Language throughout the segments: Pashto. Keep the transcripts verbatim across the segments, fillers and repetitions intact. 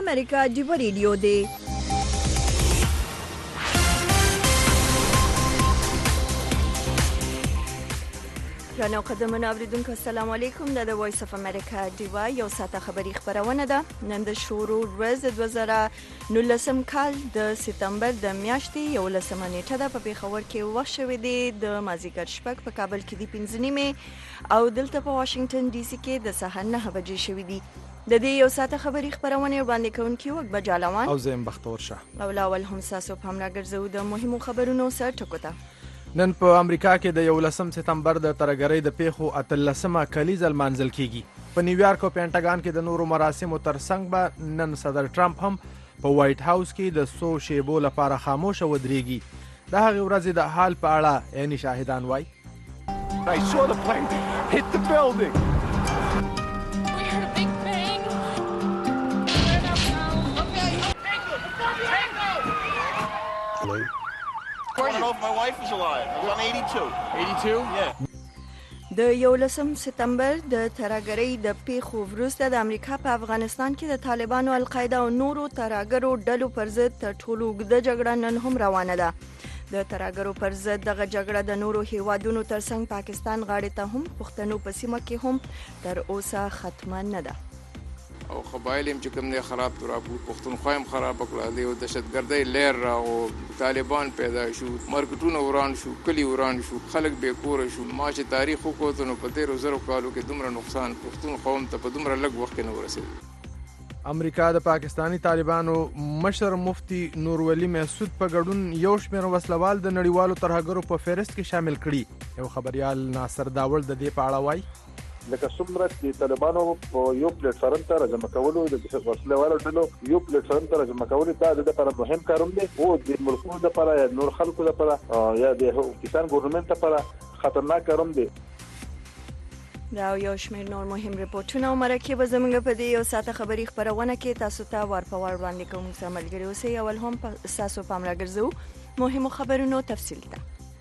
امریکا ډیوه ریډیو دی. رانو قدمونه اوریدونکو السلام علیکم. د وایس اف امریکا ډیوه یو ساعته خبری خبرونه ده. نن د شروع ورځ د دوه زره نولسم کال د سپتمبر د میاشتې یولسمه نیټه ده. په پیښور کې وخت شوی دی د مازیګر شپږ، په کابل کې دی پنځه نیمې او دلته په واشنگټن ډي سي کې د سهار نهه بجې شوی دی. د دې یو ساعته خبری خبرونه وړاندې کوونکی وګ بجالوان او زم بختور شه او لاول هم تاسو په امر ګرځو د مهمو خبرونو سره ټکوته. نن په امریکا کې د یولسم سپتمبر د ترګرۍ د پیښو اتلسمه کلیزه لمانځل کیږي. په نیویارک او پینټاګان کې د نورو مراسمو ترڅنګ به نن صدر ټرمپ هم په وایټ هاوس کې د سو شیبو لپاره خاموش ودرېږي. د هغې ورځې د حال په اړه عیني شاهدان وایي. I saw the plane hit the building. We heard a big bang. Turn up now. Okay. Tango! Tango! Hello? I want to know if my wife is alive. I was on eighty-two. eighty-two? Yeah. د یولسم سپتمبر د ترګرۍ د پیښو وروسته د امریکا په افغانستان کې د طالبانو، القاعده او نورو ترګرو ډلو پر ضد تر ټولو اوږده جګړه نن هم روانه ده. د ترګرو پر ضد دغه جګړه د نورو هیوادونو ترڅنګ پاکستان غاړې ته هم پښتنو په سیمه کې هم تر اوسه ختمه نه ده. او قبایل هم چې کوم دی خراب ترابو پښتونخوا هم خراب کړه دی او دهشتګردۍ لیر راغو، طالبان پیدا شو، مارکیټونه وران شو، کلی وران شو، خلک بې کوره شو. ما چې تاریخ وکوت نو په تیرو زرو کالو کې دومره نقصان پښتونخوا هم ته په دومره لږ وخت کې نه ورسېد. امریکا د پاکستانی طالبانو مشر مفتی نور ولی محسود په ګډون یو شمېر وسلوال د نړیوالو ترهګرو په فهرست کې شامل کړي. یو خبريال ناصر داول د دې په اړه وایي. لکه څومره چې طالبانو په یو پلیټ فارم ته راجمع کولو د وسلوالو ډلو یو پلیټ فارم ته راجمع کولو دا د لپاره مهم کارونه دي او د ملکونو لپاره یا نور خلکو لپاره یا د پاکستان ګورنمنت لپاره خطرناک کارونه دي. دا یو شمېر نور مهم ریپورتونه او مرکې به زموږ په دې یو ساعته خبري خبرونه کې تاسو ته ور په ور وړاندې کوم. سره ملګري اوسئ. اول هم تاسو په امر ګرځو مهمو خبرونو تفصیل ته.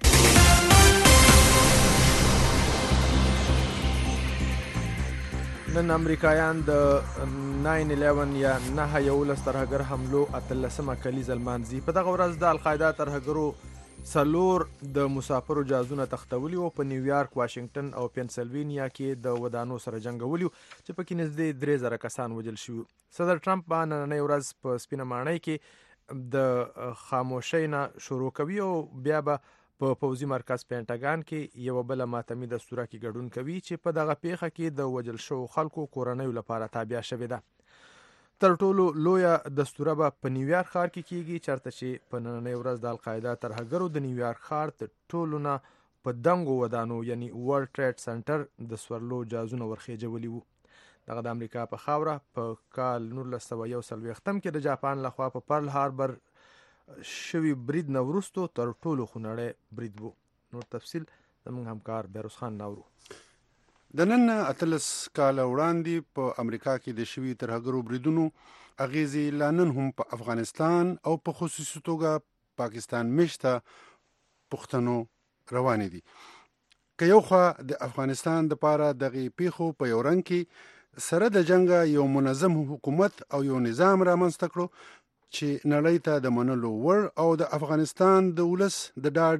نن امریکایان د ناین الیون یا نه یولس ترهګر حملو اتلسمه کلیزه لمانځي. په دغه ورځ د القاعده ترهګرو څلور د مسافرو جهازونه تختولي او په نیویارک، واشنگټن او پنسلوینیا کې د ودانو سره جنګولي چې پکې نږدې درې زره کسان وژل شوي. صدر ټرمپ به نننۍ ورځ په سپینه ماڼۍ کې د خاموشۍ نه شروع کوي او بیا به په پوځي مرکز پینټاګان کې یو بل ماتمي دستوره کې ګډون کوي چې په دغه پیښه کې د وژل شوو خلکو کورنیو لپاره تابع شوې ده. تر ټولو لویه دستوره به په نیویارک ښار کې کیږي، چېرته چې په نننۍ ورځ د القاعده ترهګرو د نیویارک ښار تر ټولو نه په دنګو ودانو یعنی ورلد ټریډ سنټر د سورلو جهازونه ورخېجولي وو. دغه د امریکا په خاوره په کال نولس سوه یو څلوېښتم کې د جاپان لخوا په پرل هاربر شوی برید نه وروستو تر ټولو خونړی برید وو. نور تفصیل زموږ همکار بیروز خان ناورو. د نن اتلس کاله وړاندې په امریکا کې د شوي ترهګرو بریدونو اغیزې لا نن هم په افغانستان او په خصوصي توګه پاکستان میشته پښتنو روانې دي. که یو خوا د افغانستان دپاره دغې پیښو په یو رنګ کې سره د جنګه یو منظم حکومت او یو نظام رامنځته کړو چې نړۍ ته د منلو وړ او د افغانستان د ولس د ډاډ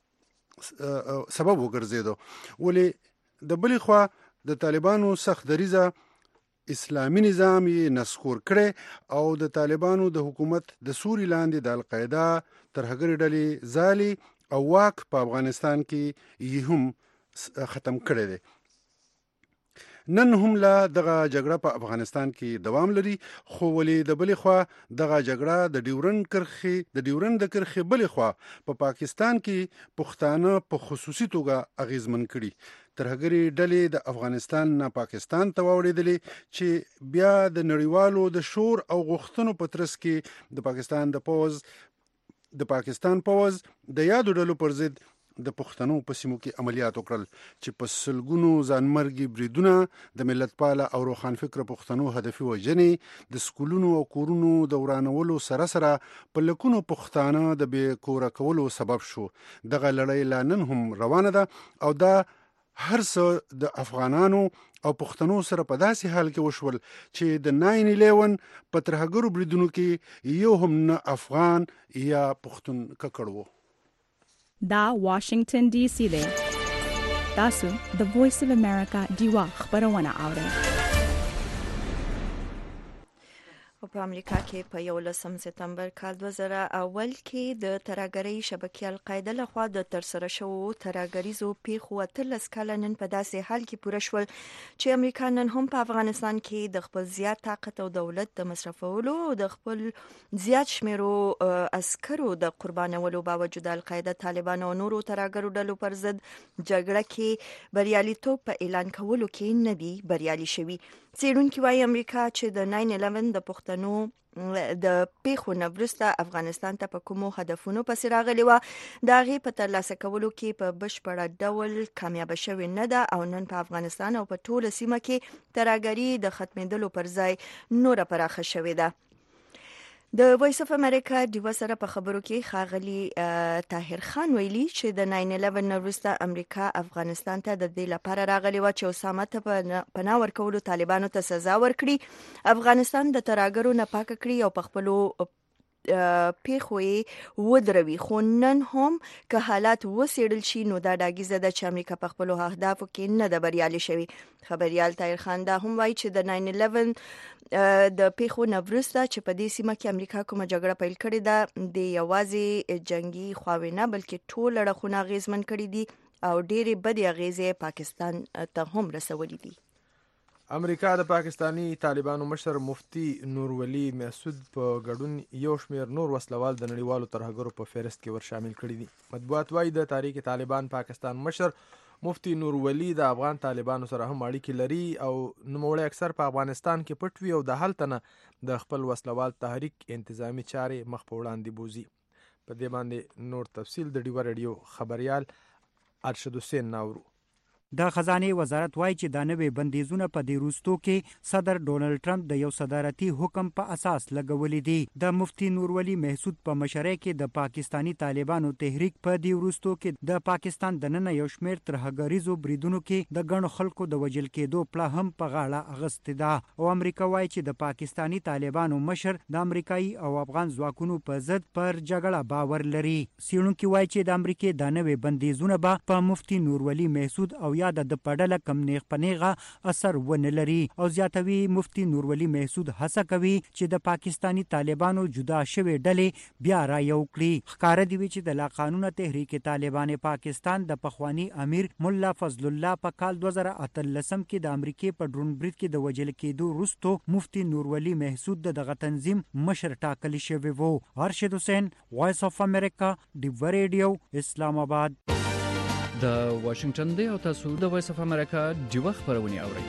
سبب وګرځېدو، ولې د بلې خوا د طالبانو سخت دریځه اسلامي نظام یې نسکور کړی او د طالبانو د حکومت د سوري لاندې د القاعده ترهګرې ډلې ځالي او واک په افغانستان کې یې هم ختم کړی دی. نن هم لا دغه جګړه په افغانستان کې دوام لري، خو ولې د بلې خوا دغه جګړه د ډیورند کرښې د ډیورند د کرښې بلې خوا په پا پاکستان کې پښتانه په خصوصي توګه اغیزمن کړي. ترهګرې ډلې د افغانستان نه پاکستان ته واوړېدلې چې بیا د نړیوالو د شور او غوښتنو په ترڅ کې د پاکستان د پوځ د پاکستان پوځ د یادو ډلو پر ضد د پښتنو په سیمو کې عملیات وکړل چې په سلګونو ځانمرګي بریدونه د ملتپاله او روښانفکره پښتنو هدفي وژنې د سکولونو او کورونو د ورانولو سره سره په لکونو پښتانه د بې کوره کولو سبب شو. دغه لړۍ لا نن هم روانه ده او دا هر څه د افغانانو او پښتنو سره په داسې حال کې وشول چې د ناین الیون په ترهګرو بریدونو کې یو هم نه افغان یا پښتون ککړ وو. دا واشنگټن ډي سي دی. تاسو د وایس اف امریکا دیوا خبرونه اورئ. په امریکا کې په یولسم سپتمبر کال دوه زره اول کې د ترهګرۍ شبکې القاعده لخوا د ترسره شوو ترهګریزو پیښو اتلس کاله نن په داسې حال کې پوره شول چې امریکا نن هم په افغانستان کې د خپل زیات طاقت او دولت د مصرفولو او د خپل زیات شمیرو عسکرو د قربانولو باوجود القاعده، طالبان او نورو ترهګرو ډلو پر ضد جګړه کې بریالیتوب په اعلان کولو کې نه دی بریالي شوي. څېړونکي وايي امریکا چې د ناین الیون د پښتنو د پیښو نه وروسته افغانستان ته په کومو هدفونو پسې راغلې وه د هغې په ترلاسه کولو کې په بشپړه ډول کامیابه شوې نه ده او نن په افغانستان او په ټوله سیمه کې ترهګري د ختمېدلو پر ځای نوره پراخه شوې ده. د وایس اف امریکا دیوا سره په خبرو کې ښاغلي طاهر خان ویلي چې د ناین الیون نه وروسته امریکا افغانستان ته د دې لپاره راغلې وه چې اسامه ته پناه ورکولو طالبانو ته سزا ورکړي، افغانستان د ترهګرو نه پاک کړي او په خپلو پیښو یې ودروي. خو نن هم که حالات وڅېړل شي نو دا ډاګیزه ده چې امریکا په خپلو اهدافو کې نه ده بریالي شوي. خبریال طاهر خان دا هم وایي چې د ناین الیون د پیښو نه وروسته چې په دې سیمه کې امریکا کومه جګړه پیل کړې ده د یوازې جنگي خواوې نه بلکې ټول اړخونه اغېزمن کړي دي او ډېرې بدې اغېزې پاکستان ته هم رسولي دي. امریکا د پاکستانی طالبانو مشر مفتي نور ولی محسود په ګډون یو شمېر نور وسلوال د نړیوالو ترهګرو په فهرست کې ور شامل کړي دي. مطبوعات وايي د تحریک طالبان پاکستان مشر مفتي نور ولی د افغان طالبانو سره هم اړیکې لري او نوموړی اکثر په افغانستان کې پټ وي او د هلته نه د خپل وسلوال تحریک انتظامی چارې مخ په وړاندې بوزي. په دې باندې نور تفصیل د ډیوا رادیو خبریال ارشد حسین ناورو. د خزانه وزارت وایي چې دا نوې بندیزونه په دې وروستو کې صدر ډونالد ټرمپ د یو صدارتي حکم په اساس لګولې دي. د مفتي نور ولی محسود په مشرۍ کې د پاکستانی طالبانو تحریک په دې وروستو کې د پاکستان د نن یو شمېر ترهګریزو بریدونو کې د ګڼو خلکو د وژل کېدو پله هم په غاړه اغستې ده او امریکا وایي چې د پاکستانی طالبانو مشر د امریکایي او افغان ځواکونو په ضد پر جګړه باور لري. څېړونکي وایي چې د امریکې د نوې بندیزونه به په مفتي نور ولی محسود او یا د پډله کم نیغ پنیغه اثر ونه لري او زیاتوي. مفتي نور ولی محسود هڅه کوي چې د پاکستانی طالبانو جدا شوې ډلې بیا را یو کړي. ښکاره دی چې د لا قانونه تحریک طالبان پاکستان د پخوانی امیر مولا فضل الله په کال دوه زره اتلسم کې د امریکې په ډرون برید کې د وژل کېدو وروسته مفتي نور ولی محسود دغه تنظیم مشر ټاکل شوی وو. ارشد حسین، وایس اف امریکا، ډیوا رادیو، اسلام آباد. د واشنگټن دی او تاسو د وایس اف امریکا دیوا خبرونه اورئ.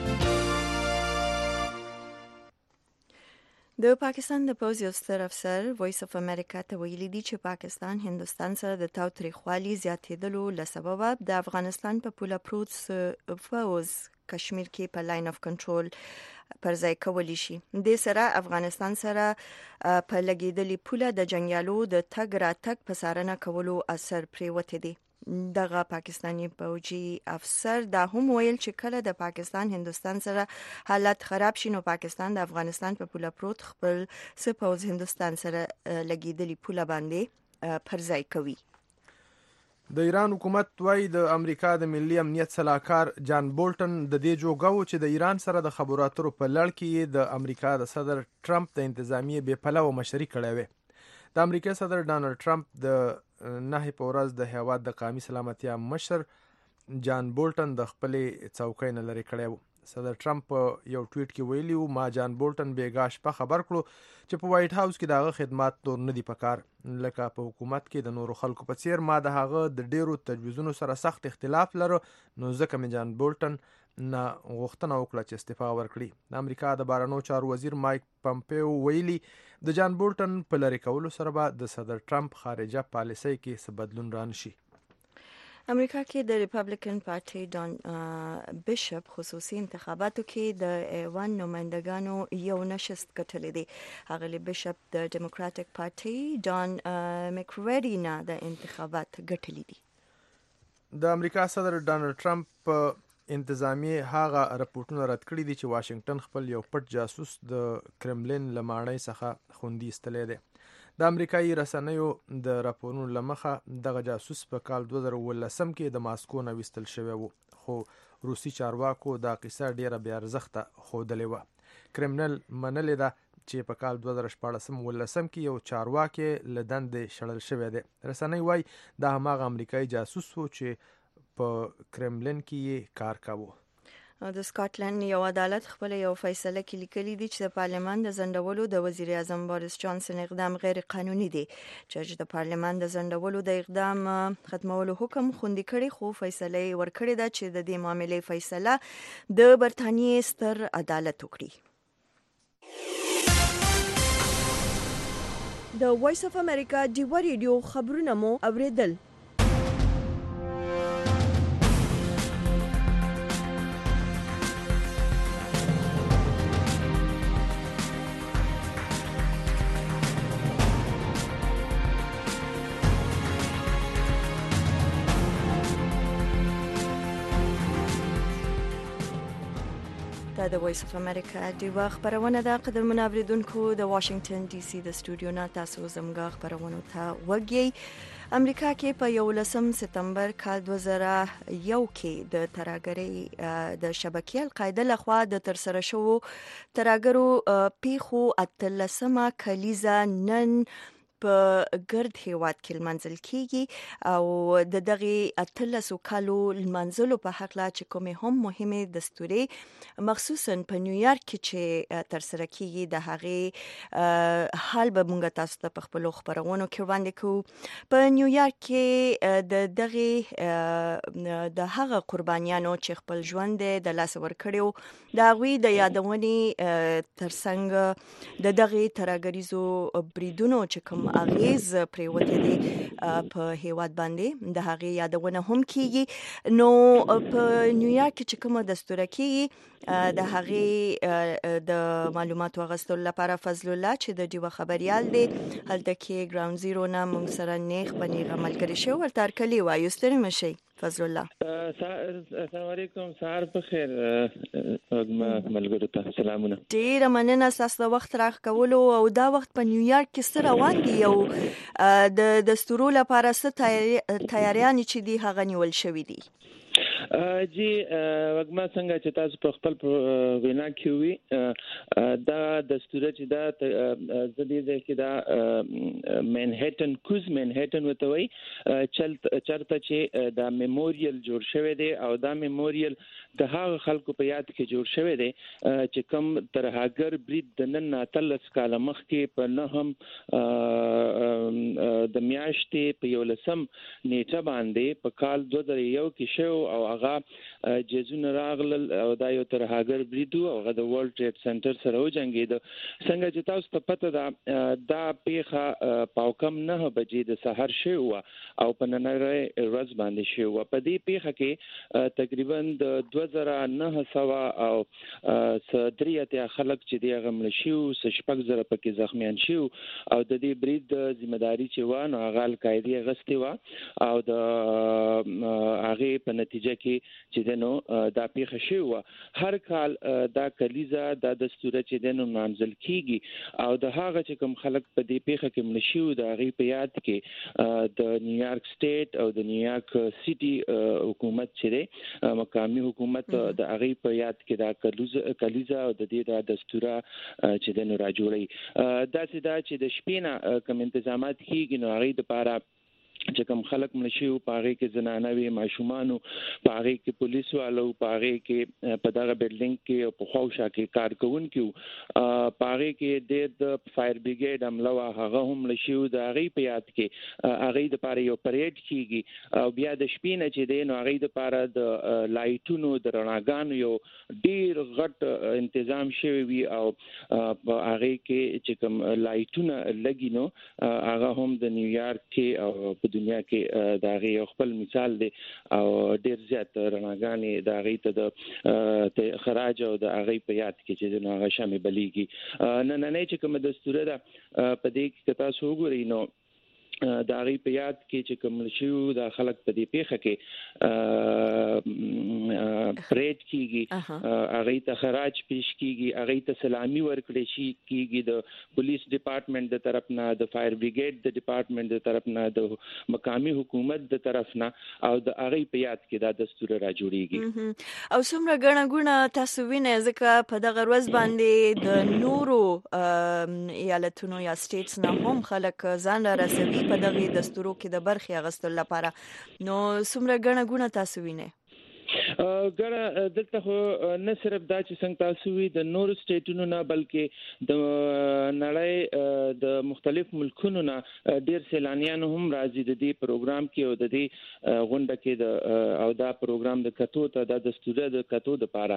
د پاکستان د پوځ یو ستر افسر وایس اف امریکا ته ویلي دي چې پاکستان هندوستان سره د تاوتریخوالي زیاتېدلو له سببه د افغانستان په پوله پروت پوځ کشمیر کې په لاین اف کنټرول پر ځای کولی شي. د سره افغانستان سره په لګیدلې پوله د جنگیالو د تګ راتګ په څارنه کولو اثر پریوتی دی. دغه پاکستانی پوځي افسر دا هم ویل چې کله د پاکستان هندوستان سره حالت خراب شي نو پاکستان د افغانستان په پوله پروت خپل سپوز هندوستان سره لګیدلې پوله باندې پر ځای کوي. د ایران حکومت وايي د امریکا د ملي امنیت صلاحکار جان بولټن د دې جوګو چې د ایران سره د خبرو اترو په لړ کې د امریکا د صدر ټرمپ د انتظامیې بې پلوه مشري کړې وه. د امریکا صدر ډانلډ ټرمپ د نه په ورځ د هیواد د قومي سلامتیا مشر جان بولټن د خپلې څوکۍ نه لرې کړی و. صدر ټرمپ یو ټویټ کې ویلي و ما جان بولټن بیګا شپه خبر کړو چې په وایټ هاوس کې دغه خدمات نور نه دي پکار، لکه په حکومت کې د نورو خلکو په څیر ما د هغه د ډیرو تجویزونو سره سخت اختلاف لرو نو ځکه مې جان بولټن نه غوښتنه وکړه چې استعفا ورکړي. د امریکا د بهرنیو چارو وزیر مایک پمپیو ویلي د جان بولټن په لرې کولو سره به د صدر ټرمپ خارجه پالیسۍ کې څه بدلون رانشي. امریکا کې د ریپبلیکن پارټي ډان بیشپ خصوصي انتخاباتو کې د ایوان نمائندګانو یو نشست ګټلی دی. هغه بیشپ د ډیموکراټک پارټي ډان مکریډي نه د انتخابات ګټلی دي. د امریکا صدر ډانلډ ټرمپ انتظامی هغه راپورټونه رد کړي دي چې واشنگټن خپل یو پټ جاسوس د کرملین لمانۍ څخه خوندي استلی دی. د امریکایي رسنیو د راپورونو لمخه دغه جاسوس په کال دوه زره اوولسم کې د ماسکو نه ویستل شوی و، خو روسي چارواکو دا قصه ډیره بې ارزښته ښودلې وه. کرملین منلې ده چې په کال دوه زره شپاړسم اوولسم کې یو چارواکي له دندې شړل شوی دی. رسنۍ وایي دا هماغه امریکایي جاسوس و چې په کرملین کې یې کار کاوه. د سکاټلند یو عدالت خپل یو فیصله کې لیکلي دي چې د پارلمان د ځنډولو د وزیر اعظم بوریس جانسن اقدام غیر قانوني دی. جج د پارلمان د ځنډولو د اقدام ختمولو حکم خوندي کړي، خو فیصله یې ورکړې ده چې د دې معاملې فیصله د برتانیې ستر عدالت وکړي. د وایس اف امریکا ډیوا ریډیو خبرونه مو اوریدل. دا د وایس اف امریکا ډیوا خبرونه ده. قدرمن اوریدونکو، د واشنگټن ډي سي د سټوډیو نه تاسو زموږ خبرونه ته وګورئ. امریکا کې په یولسم سپتمبر کال دوه زره یو کې د ترهګرۍ د شبکې القاعده لخوا د ترسره شوو ترهګرو پیښو اتلسمه کلیزه نن په ګرد هیواد کې لمانځل کیږي او د دغه اتلسو کالو لمانځلو په حق لا چې کومه هم مهمه دستوري مخصوصا په نیویارک کې چې ترسره کیږي د هغه حال به مونږ تاسو ته په خپل خبرونو کې وړاندې کوو. په نیویارک کې د دغه د هغه قربانیانو چې خپل ژوند د لاس ور کړیو د غوي د یادونې ترڅنګ د دغه ترهګریزو بریدونو چې کوم اغیز پریوته دي په هیواد باندې د هغه یادونه هم کیږي. نو په نیویارک کې کومه دستور کیږي د هغه د معلوماتو غوښتلو لپاره فضل الله چې د دیو خبريال دی هلته کې ګراوند زیرو نه موږ سره نیغ بنیغه ملګری شو ورته کلی وایو. ستړي مشي فضل الله. السلام علیکم، سهار بخیر ملګرو ته سلامونه. ډیره مننه تاسو د وخت راکولو او دا وخت په نیویارک کې سره روان دي او د دستورو لپاره ست تیاریان چې دی هغه نیول شوې دي. جی وګما څنګه چې تاسو په خپل وینا کې وی دا دستور چې دا زدي ده کې دا منهټن کوز منهټن وته وی چرته چې دا میموریل جوړ شوی دی او دا میموریل د هغه خلکو په یاد کې جوړ شوی دی چې کوم ترهګر برید د نن اتلس کاله مخکې په نه هم د میاشتې په یولسم نیټه باندې په کال دوه زره یو کې شو او هغه جزونه راغلل او دا یو ترهګر بریدو او هغه د ورلد ټریډ سنټر سره وجنګید. څنګه چې تاسو ته پته ده دا پیښه په کم نه بجې د سحر شو او په نننۍ ورځ باندې شو. په دې پیښه کې تقریبا د دوه زره نه سوه او درې خلک چې دی هغه مړ شو، شپږ زره پکې زخمیان شو او د دې برید د ذمہداري چې و نو هغه القاعده غستې و او د هغه په نتیجه کې چې دنو دا پیښه شو. هر کال دا کلیزه دا دستور چې دنو منځل کیږي او د هغه چې کوم خلک په دې پیښه کې مړ شو د هغه په یاد کې د نیویارک سټیټ او د نیویارک سټي حکومت چې دی مقامي حکومت د هغه په یاد کې دا کلیزه کلیزه او د دې د دستور چې دنو را جوړي. دا چې دا چې د شپې کوم تنظیمات کیږي نو هغه لپاره چې کوم خلک مړ شي په هغه کې زنانوي ماشومان په هغه کې پولیس والو په هغه کې په دغه بلډینګ کې او په خوښه کې کارکونکو په هغه کې د فایر بریګیډ عمله هغه هم مړ شي د هغه په یاد کې هغه د پاره یو پریډ کیږي او بیا د شپې نه چې دین هغه د پاره د لایټونو د رڼاګانو یو ډیر غټ تنظیم شوی وي او په هغه کې چې کوم لایټونه لګینو هغه هم د نیویارک کې او دنیا کې دا غي خپل مثال دی او ډیر زیات رڼاګانې دا غي ته د خراج او د هغه په یاد کې چې د هغه شامل بلیږي. نه نه نه چې کوم دستور ده په دې کې تاسو وګورئ نو د هغې په یاد کې چې کوم شیو د خلک په دې پیښه کې پریډ کیږي، هغې ته خراج پیش کیږي، هغې ته سلامي ورکړی شي کیږي د پولیس ډپارټمنټ د طرف نه، د فایر بریګیډ د ډپارټمنټ د طرف نه، د مقامي حکومت د طرف نه، او د هغې په یاد کې دا دستور را جوړیږي. او څومره ګڼه ګوڼه تاسو وینئ ځکه په دغه ورځ باندې د نورو ایالتونو یا سټیټس نه هم خلک ځان را رسوي په دغه دستورو کې د برخې اخیستلو لپاره، نو څومره ګڼه ګوڼه تاسو وینئ؟ ګړه دلته خو نه صرف دا چې څنګه تاسو وی د نورو سټیټونو نه بلکې د نړۍ د مختلف ملکونو نه ډیر سیلانیان هم راځي د دې پروګرام کې او د دې غونډه کې د او دا پروګرام د کتو ته د دستور د کتو د پاره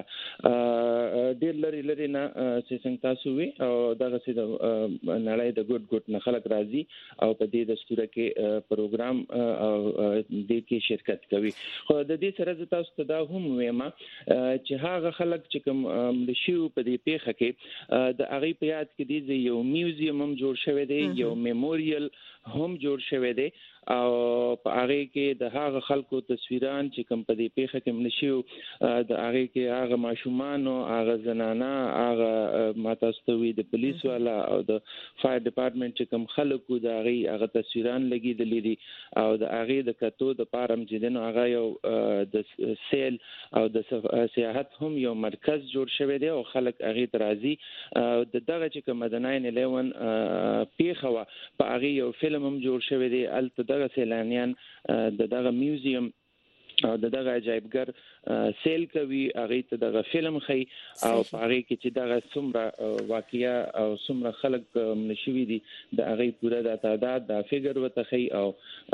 ډیر لري لري نه چې څنګه تاسو وی او دغه چې د نړۍ د ګډ ګډ نه خلک راځي او په دې دستور کې پروګرام او دې کې شرکت کوي. خو د دې سره تاسو دا هم ویما چې هغه خلک چې کوم ملشیو په دې پیښه کې د هغې په یاد کې دی یو میوزیم هم جوړ شوی دی، یو میموریل هم جوړ شوی دی او په هغه کې د هغه خلکو تصویران چې کوم په دې پیښه کې ملشیو د هغه کې هغه ماشومان او هغه زنانه هغه ماتاستوي د پولیس والا او د فایر ډپارټمنټ چې کوم خلکو د هغه هغه تصویران لګیدلې دي او د هغه د کتو د پارم چې دنو هغه یو د سیل او د سیاحت هم یو مرکز جوړ شوی دی او خلک هغه ترازی د دغه چې کوم د ناین الیون پیښه وا په هغه یو فلم هم جوړ شوی دی الته دغه سیلانیان د دغه میوزیم او دغه عجایبګر سیل کوي، هغه ته دغه فلم خي او هغه کې چې دغه څومره واقعیا او څومره خلک نشوي دي د هغه پوره د تعداد د فګر وته خي او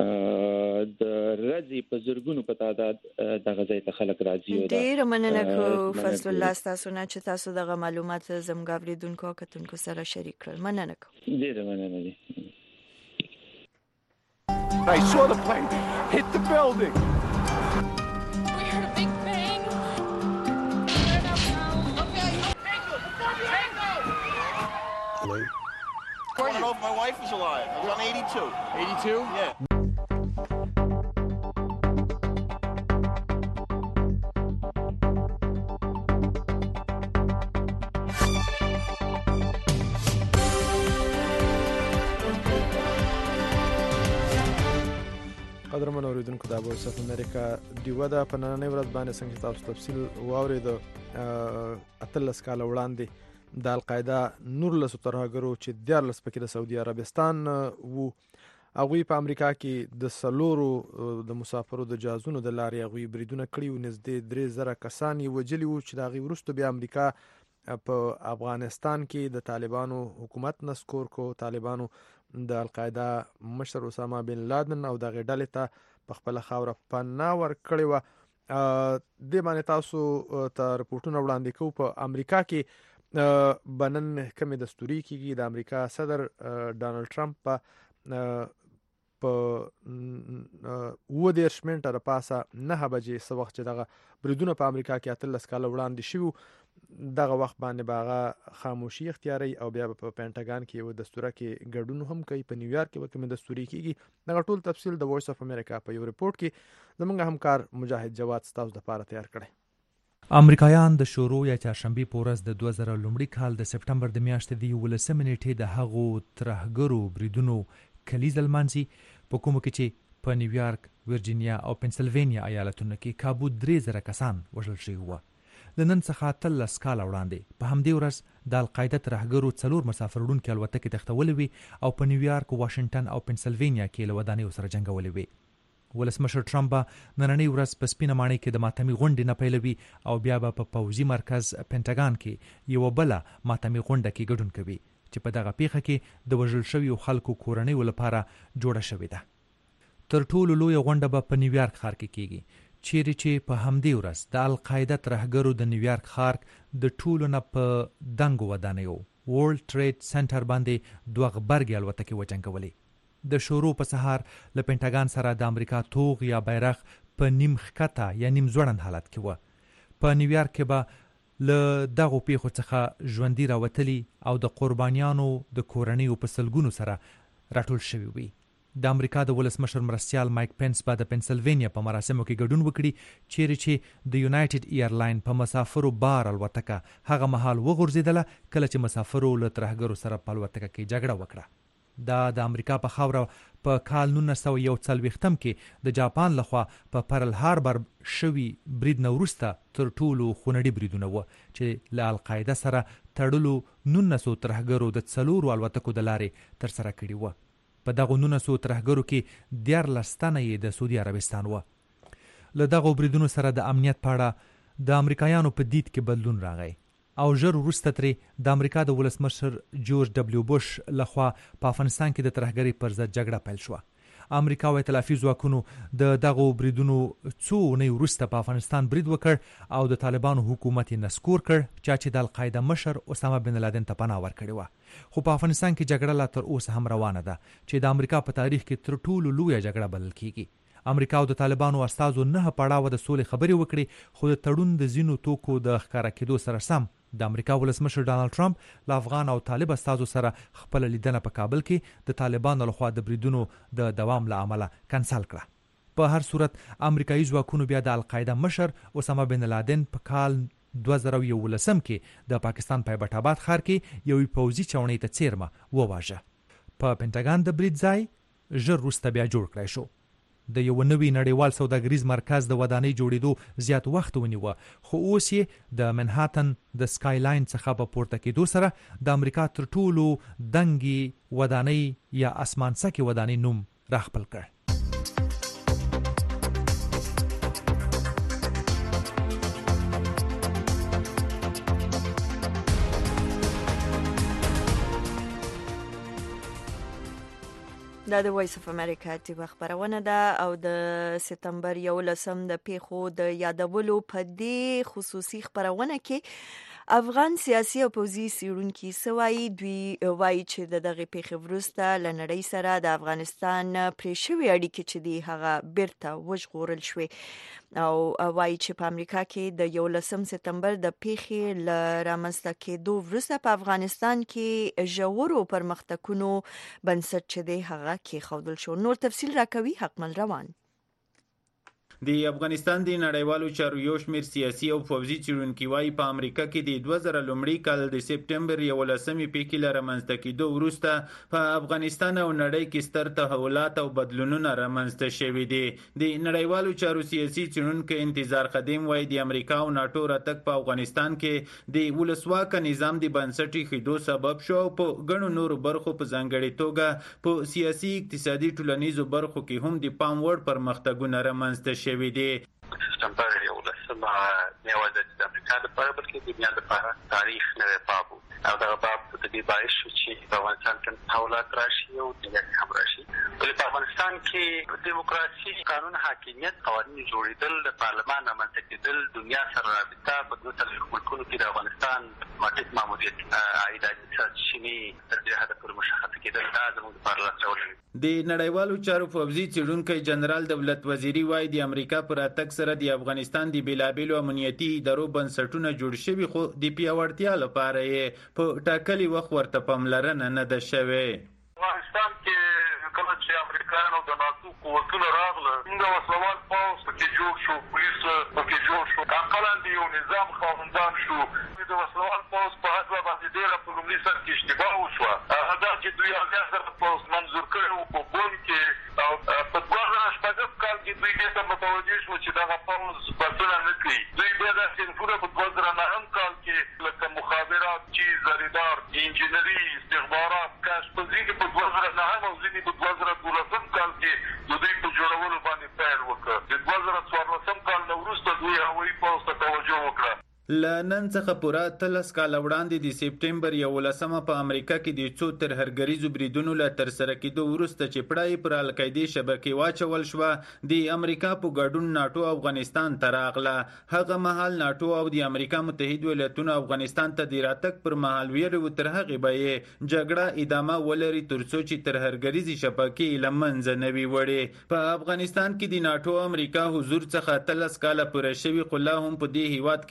د رضی په زرګونو په تعداد دغه ځای ته خلک راځي. ډیر مننه کو فضل الله تاسو نه چې تاسو دغه معلومات زموږ اوریدونکو کتونکو سره شریک کړل. مننه کو. ډیر مننه دي. I saw the plane hit the building. We heard a big bang. Turn up now. Okay. Tango! Tango! Hello? I want to know if my wife is alive. I was on eighty-two. eighty-two? Yeah. قدرمن اوریدونکو د وایس اف امریکا دیوه د پنانې ورځ باندې څنګه تاسو تفصیل واورید اتلس کال وړاندې د القاعده نورلس ترهګرو چې دیارلس پکې د سعودي عربستان وو هغوی په امریکا کې د سلورو د مسافرو د جهازونو د لارې هغوی بریدونه کړي وو، نږدې درې زره کسان یې وژلي وو چې د هغې وروسته بیا امریکا په افغانستان کې د طالبانو حکومت نسکور کو. طالبانو د القاعده مشر اسامه بن لادن او دغه ډلې ته په خپل خاوره پناه ورکړې وه. دې باندې تاسو ته رپورټونه وړاندې کوو. په امریکا کې بنن محکمې دستوري کېږي. د امریکا صدر ډانلډ ټرمپ په په اووه دېرش منټه د پاسه نهه بجې څه وخت چې دغه بریدونه په امریکا کې اتلس کاله وړاندې شوي دغه وخت باندې به هغه خاموشي اختیاروي او بیا په پینټاګان کې یو دستوره کې ګډون هم کوي. په نیویارک کې به کومې دستوري کېږي. دغه ټول تفصیل د وایس اف امریکا په یو رپورټ کې زموږ همکار مجاهد جواد ستاسو لپاره تیار کړی. امریکایان د شروع یا چهارشنبه په ورځ د دوه زره لومړي کال د سپټمبر د میاشتې د یولسمې نیټې د هغو ترهګرو بریدونو کلیز لمانځي په کومو کې چې په نیویارک، ورجینیا او پنسلوینیا ایالتونو کې کابو درې زره کسان وژل شوي وو. د نن څخه اتلس کاله وړاندې په همدې ورځ د القاعده ترهګرو څلور مسافر وړونکي الوتکې تښتولې وې او په نیویارک، واشنګټن او پنسلوینیا کې له ودانیو سره جنګولې وې. ولسمشر ټرمپ به نننۍ ورځ په سپینه ماڼۍ کې د ماتمي غونډې نه پیلوي او بیا به په پوځي مرکز پینټاګان کې یوه بله ماتمي غونډه کې ګډون کوي چې په دغه پیښه کې د وژل شویو خلکو کورنیو لپاره جوړه شوې ده. تر ټولو لویه غونډه به په نیویارک ښار کې کیږي، چیرې چې په همدې ورځ د القاعده ترهګرو د نیویارک ښار د ټولو نه په دنګو ودانیو ورلد ټریډ سنټر باندې دوه غبرګې الوتکې وجنګولې. د شروع په سهار له پینټاګان سره د امریکا توغ یا بیرغ په نیم ښکته یا نیم ځوړند حالت کې وه. په نیویارک کې به له دغو پیښو څخه ژوندي راوتلي او د قربانیانو د کورنیو په سلګونو سره راټول شوي وي. د امریکا د ولسمشر مرستیال مایک پنس به د پنسلوینیا په مراسمو کې ګډون وکړي چیرې چې د یونایټډ ایرلاین په مسافرو بار الوتکه هغه مهال وغورځېدله کله چې مسافرو له ترهګرو سره په الوتکه کې جګړه وکړه. دا د امریکا په خاوره په کال نولس سوه یو څلوېښتم کې د جاپان لخوا په پرل هاربر شوي برید نه وروسته تر ټولو خونړي بریدونه وو چې له القاعده سره تړلو نولسو ترهګرو د څلورو الوتکو د لارې ترسره کړي وو. په دغو نولسو ترهګرو کې دیارلس تنه یې د سعودي عربستان وو. له دغو بریدونو سره د امنیت په اړه د امریکایانو په دید کې بدلون راغی او ژر وروسته ترې د امریکا د ولسمشر جورج ډبلیو بوش لخوا په افغانستان کې د ترهګرۍ پر ضد جګړه پیل شوه. امریکا او ائتلافي ځواکونو د دغو بریدونو څو اونۍ وروسته په افغانستان برید وکړ او د طالبانو حکومت یې نسکور کړ چا چې د القاعده مشر اسامه بن لادن ته پناه ورکړې وه. خو په افغانستان کې جګړه لا تر اوسه هم روانه ده چې د امریکا په تاریخ کې تر ټولو لویه جګړه بلل کیږي. امریکا او د طالبانو استازو نه پړاوه د سولې خبرې وکړي خو د تړون د ځینو توکو د ښکاره کېدو سره سم د امریکا ولسمشر ډانلډ ټرمپ له افغان او طالب استازو سره خپل لیدنه په کابل کې د طالبانو لخوا د بریدونو د دوام له امله کنسل کړه. په هر صورت امریکایي ځواکونو بیا د القاعده مشر اسامه بن لادن په کال دوه زره یولسم کې د پاکستان په ایبټ آباد ښار کې یوې پوځي چاونۍ ته څیرمه وواژه. په پینټاګان د برید ځای ژر وروسته بیا جوړ کړی شو. د یو نوي نړیوال سوداګریز مرکز د ودانۍ جوړېدو زیات وخت ونیوه خو اوس یې د منهاتن د سکای لاین څخه په پورته کېدو سره د امریکا تر ټولو دنګې ودانۍ یا اسمانڅکې ودانۍ نوم راخپل کړ. دا د وایس اف امریکا ټي خبرونه ده او د سپتمبر یولسم د پیښو د یادولو په دې خصوصي خبرونه کې افغان سیاسي او پوځي څېړونکي سوای دوی وایي چې د دغه پیښې وروسته له نړۍ سره د افغانستان پرې شوې اړیکې چې دی هغه بیرته وژغورل شوې او وایي چې په امریکا کې د یولسم سپتمبر د پیښې له رامنځته کېدو وروسته په افغانستان کې ژورو پرمختګونو بنسټ چې دی هغه کې خودل شو. نور تفصیل راکوي حقمل روان. د افغانستان د نړیوالو چارو یو شمېر سیاسي او پوځي څېړونکي وایي په امریکا کې د دوه زره لومړي کال د سپتمبر یولسمې پیښې له رامنځته کېدو وروسته په افغانستان او نړۍ کې ستر تحولات او بدلونونه رامنځته شوي دي. د نړیوالو چارو سیاسي څېړونکی انتظار قدیم وایي د امریکا او ناټو راتګ په افغانستان کې د ولسواکه نظام د بنسټ ایښودو سبب شو او په ګڼو نورو برخو په ځانګړې توګه په سیاسي اقتصادي ټولنیزو برخو کې هم د پام وړ پرمختګونه رامنځته شوي شوی دی. سپتمبر یولسم نه یوازې د امریکا لپاره بلکې د دنیا لپاره تاریخ نوی باب او دا باب د دې باعث شو چې په افغانستان کې تحولات راشي او دنیا کې هم راشي. ولې په افغانستان کې دیموکراسي، قانون حاکمیت، قوانین جوړېدل، د پارلمان رامنځته کېدل، دنیا سره رابطه په دوه څلوېښت ملکونو کې د افغانستان مټیک ماموریت عایداتي سرچینې تر دې حده پورې مشخصه کېدل دا زموږ لپاره لاس راوړل. د نړیوالو چارو پوځي څېړونکی جنرال دولت وزیري وایي د امریکا پر راتګ سره د افغانستان د بېلابېلو امنیتي ادارو بنسټونه جوړ شوي خو د پیاوړتیا لپاره یې په ټاکلي وخت ورته پاملرنه نه ده شوې. افغانستان کې کله چې امریکایانو د ناتو قوتونه راغله څنګه وسلوال پوځ پکې جوړ شو، پولیس پکې جوړ شو، اقلا د یو نظام خاوندان شو. د وسلوال پوځ په هڅه باندې ډېره په لومړي سر کې اشتباه وشوه. هغه دا چې دوی هغه سره پوځ منظور کړی وو په بون کې او په دوه زره شپږم کال کې دوی دې ته متوجه شو چې دغه پوځ بسنه نه کوي. دوی بیا دا صنفونه په دوه زره نهم کال کې لکه مخابرات، چیز، زریدار، انجینري، استخبارات، کشف ځینې په دوه زره نهم او ځینې په دوه زره دولسم کال کې د دوی په جوړولو باندې پیل وکړ. د دوه زره څوارلسم کال نه وروسته دوی هوایي پوځ ته توجه وکړه. له نن څخه پوره اتلس کاله وړاندې د سپتمبر یولسمه په امریکا کې د څو ترهګریزو بریدونو له ترسره کېدو وروسته چې پړای پر القاعدې شبکې واچول شوه د امریکا په ګډون ناټو افغانستان ته راغله. هغه مهال ناټو او د امریکا متحد ایالتونو افغانستان ته د راتګ پر مهال ویلي تر هغې به یې جګړه ادامه ولري تر څو چې ترهګریزې شبکې له منځه نه وي وړې. په افغانستان کې د ناټو امریکا حضور څخه اتلس کاله پوره شوي خو لا هم په دې هیواد کې جګړې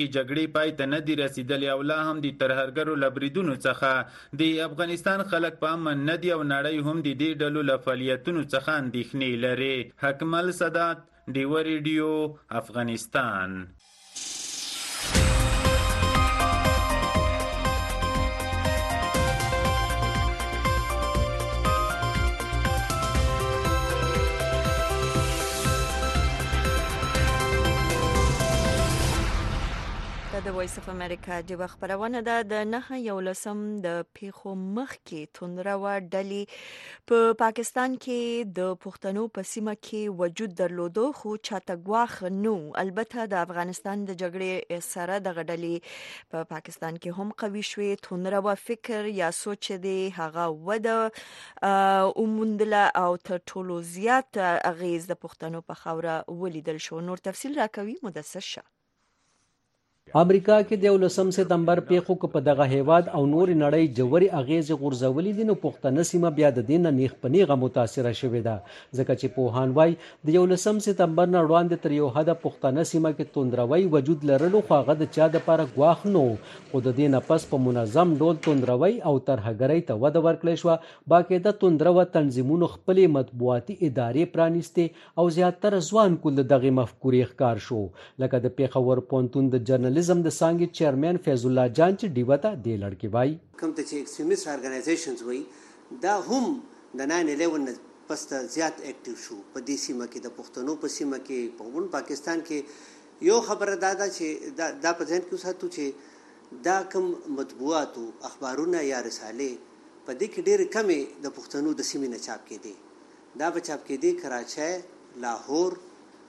ولې پای ته نه دي رسیدلې او لا هم د ترهګرو له بریدونو څخه د افغانستان خلک په امن نه دي او نړۍ هم د دې ډلو له فعالیتونو څخه اندېښنې لري. حکمل سادات، ډیوه ریډیو، افغانستان. د وایس اف امریکا د خبرونه ده د نه یولسم د پیښو مخ کې توندروا ډلې په پا پاکستان کې د پښتنو په سیمه کې وجود درلودو خو چاته غواخ نو. البته د افغانستان د جګړې سره د غډلې په پا پاکستان کې هم قوي شوې. توندروا فکر یا سوچ دی هغه وده اومندله او تر ټولو زیات اغیز د پښتنو په خوره ولیدل شو. نور تفصیل راکوي مدثر شه. امریکا کې د یولسم سپتمبر پیښو کو په دغه هیواد او نور نړۍ جوړي اغیز غورځولې دي نو پښتنه سیمه بیا د دین نه خپنیغه متاثر شوې ده ځکه چې په هانوای د یولسم سپتمبر نه وړاندې تر یو حد پښتنه سیمه کې توندروي وجود لرلو خو هغه د چا د لپاره غواخ نو خو د دین پس په منظم ډول توندروي او ترهګرۍ ته وده ورکړې شو. باقاعده توندرو تنظیمونو خپل مطبوعاتي ادارې پرانیستي او زیاتره ځوان کول دغه مفکورې ښکار شو لکه د پیښور پونتون د جرنل زم د سانګي چیرمن فیض الله جان چې دیوتا دی لړکی وای کوم ته چې ایکستریمیست ارګنایزیشنز وای دا هم د ناین الیون پس زیات اکټیو شو په دې سیمه کې د پښتنو په سیمه کې په ون پاکستان کې یو خبره دا ده چې دا, دا په ځین کې ساتو چې دا کوم مطبوعات او اخبارونه یا رسالې په دې کې ډېر کمې د پښتنو د سیمې نه چاپ کېدي. دا په چاپ کېدي کراچۍ، لاهور،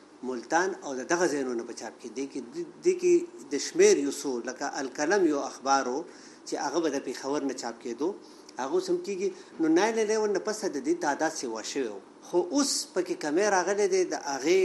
ملتان او دغه ځایونو په چاپ کې دي کې د کې د شمیر یو څو لکه الکلم یو اخبارو چې هغه به د پیښور نه چاپ کېدو هغه سم کېږي نو ناین الیون نه پس د دې تعداد سی وشو خو اوس پکې کمې راغلي دي د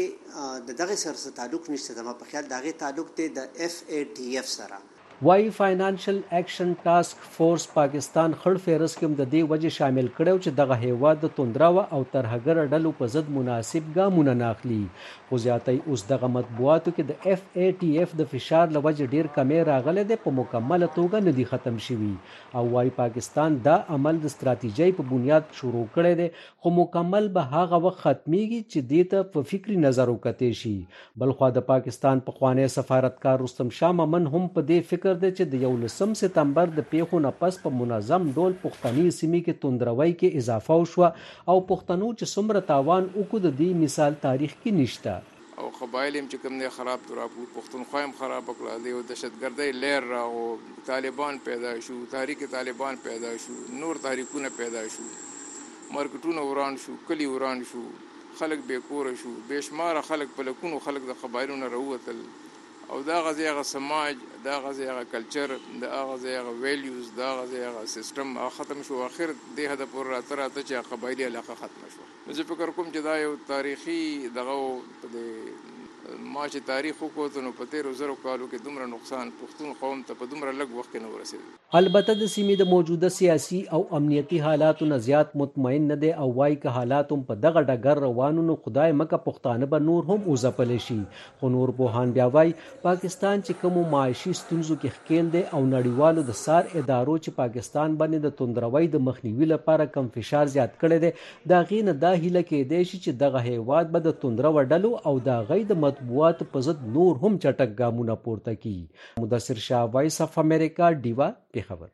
هغه د دغه سره تعلق نشته. زما په خیال دغه تعلق دی د اف ای ټی اف سره. وايي فاینانشل اکشن ټاسک فورس پاکستان خړ فهرست کې د دې وجه شامل کړو چې دغه هیواد د توندراوه او ترهګر ډلو په ضد مناسب ګامونه ناخلي. خو زیاتای اوس دغه مطبوعاتو کې د اف ای ټی اف د فشار لوجه ډیر کمې راغله د په مکمل توګه نه دي ختم شوي او وايي پاکستان دا عمل د ستراتیژي په بنیاد شروع کړی دی خو مکمل به هغه وخت ختميږي چې دې ته په فکری نظر وکړي شي. بلخو د پاکستان په خوانی سفارتکار رستم شاه ممن هم په دې فکر دی چې د یولسم سپتمبر د پیښو نه پس په منظم ډول پښتني سیمې کې توندروي کې اضافه وشو او پښتنو چې څومره تاوان وکړ د دې مثال تاریخ کې نشته. او قبایل هم چې کوم نه خراب ترابو پښتونخوا هم خراب کړل دی او دهشتګردۍ لهر را او طالبان پیدا شو، تحریک طالبان پیدا شو، نور تحریکونه پیدا شو، مارکیټونه وران شو، کلی وران شو، خلک بے کور شو، بشمار خلک په لکونو خلک د قبایلونو راوتل او دا غزي هغه سماج، دا غزي هغه کلچر، دا غزي هغه ویلیوز، دا غزي هغه سیستم ختم شو. اخر دې هدا پر راتراته چې قبایلی علاقه ختم شو. زه فکر کوم چې دا یو تاریخي دغه د ما چې تاریخ وکړو نو په تیرو زرو کالو کې دومره نقصان پښتون قوم ته په دومره لږ وخت کې نه ورسېد. البته د سیمې د موجوده سیاسي او امنیتي حالاتو نه زیات مطمئن نه دي او وايي که حالات هم په دغه ډګر روانو نو خدای مکه پښتانه به نور هم اوځپل شي. خو نور پوهان بیا وايي پاکستان چې کوم معاشي ستونزو کې ښکیل دی او نړیوالو د سار ادارو چې پاکستان باندې د توندروي د مخنیوي لپاره کم فشار زیات کړی دی دا غي نه دا هیله کېدی شي چې دغه هیواد به د توندرو ډلو او دا غي د مطبوعات په ضد نور هم چټک ګامونه پورته کی. مدثر شاه، وایس اف امریکا، ډیوا، پیښور.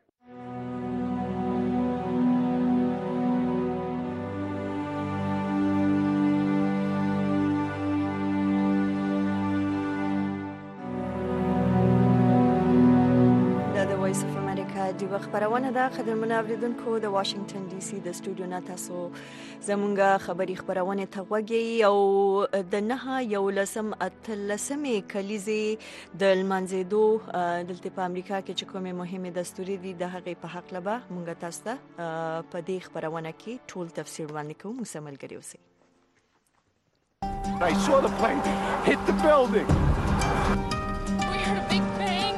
دی خبرونه ده قدرمن اوریدونکو د واشنگټن ډي سي د سټوډیو نه تاسو زمونږه خبري خبرونه ته وګورئ او د نه یولسم اتلسمې کلیزې د لمانځدو دلته په امریکا کې چې کومه مهمه دستوري دي د هغه په حق لبا مونږ تاسو ته په دې خبرونه کې ټول تفصیل وړاندې کوو. مسمل غړي اوسئ. I saw the plane hit the building. We heard a big bang.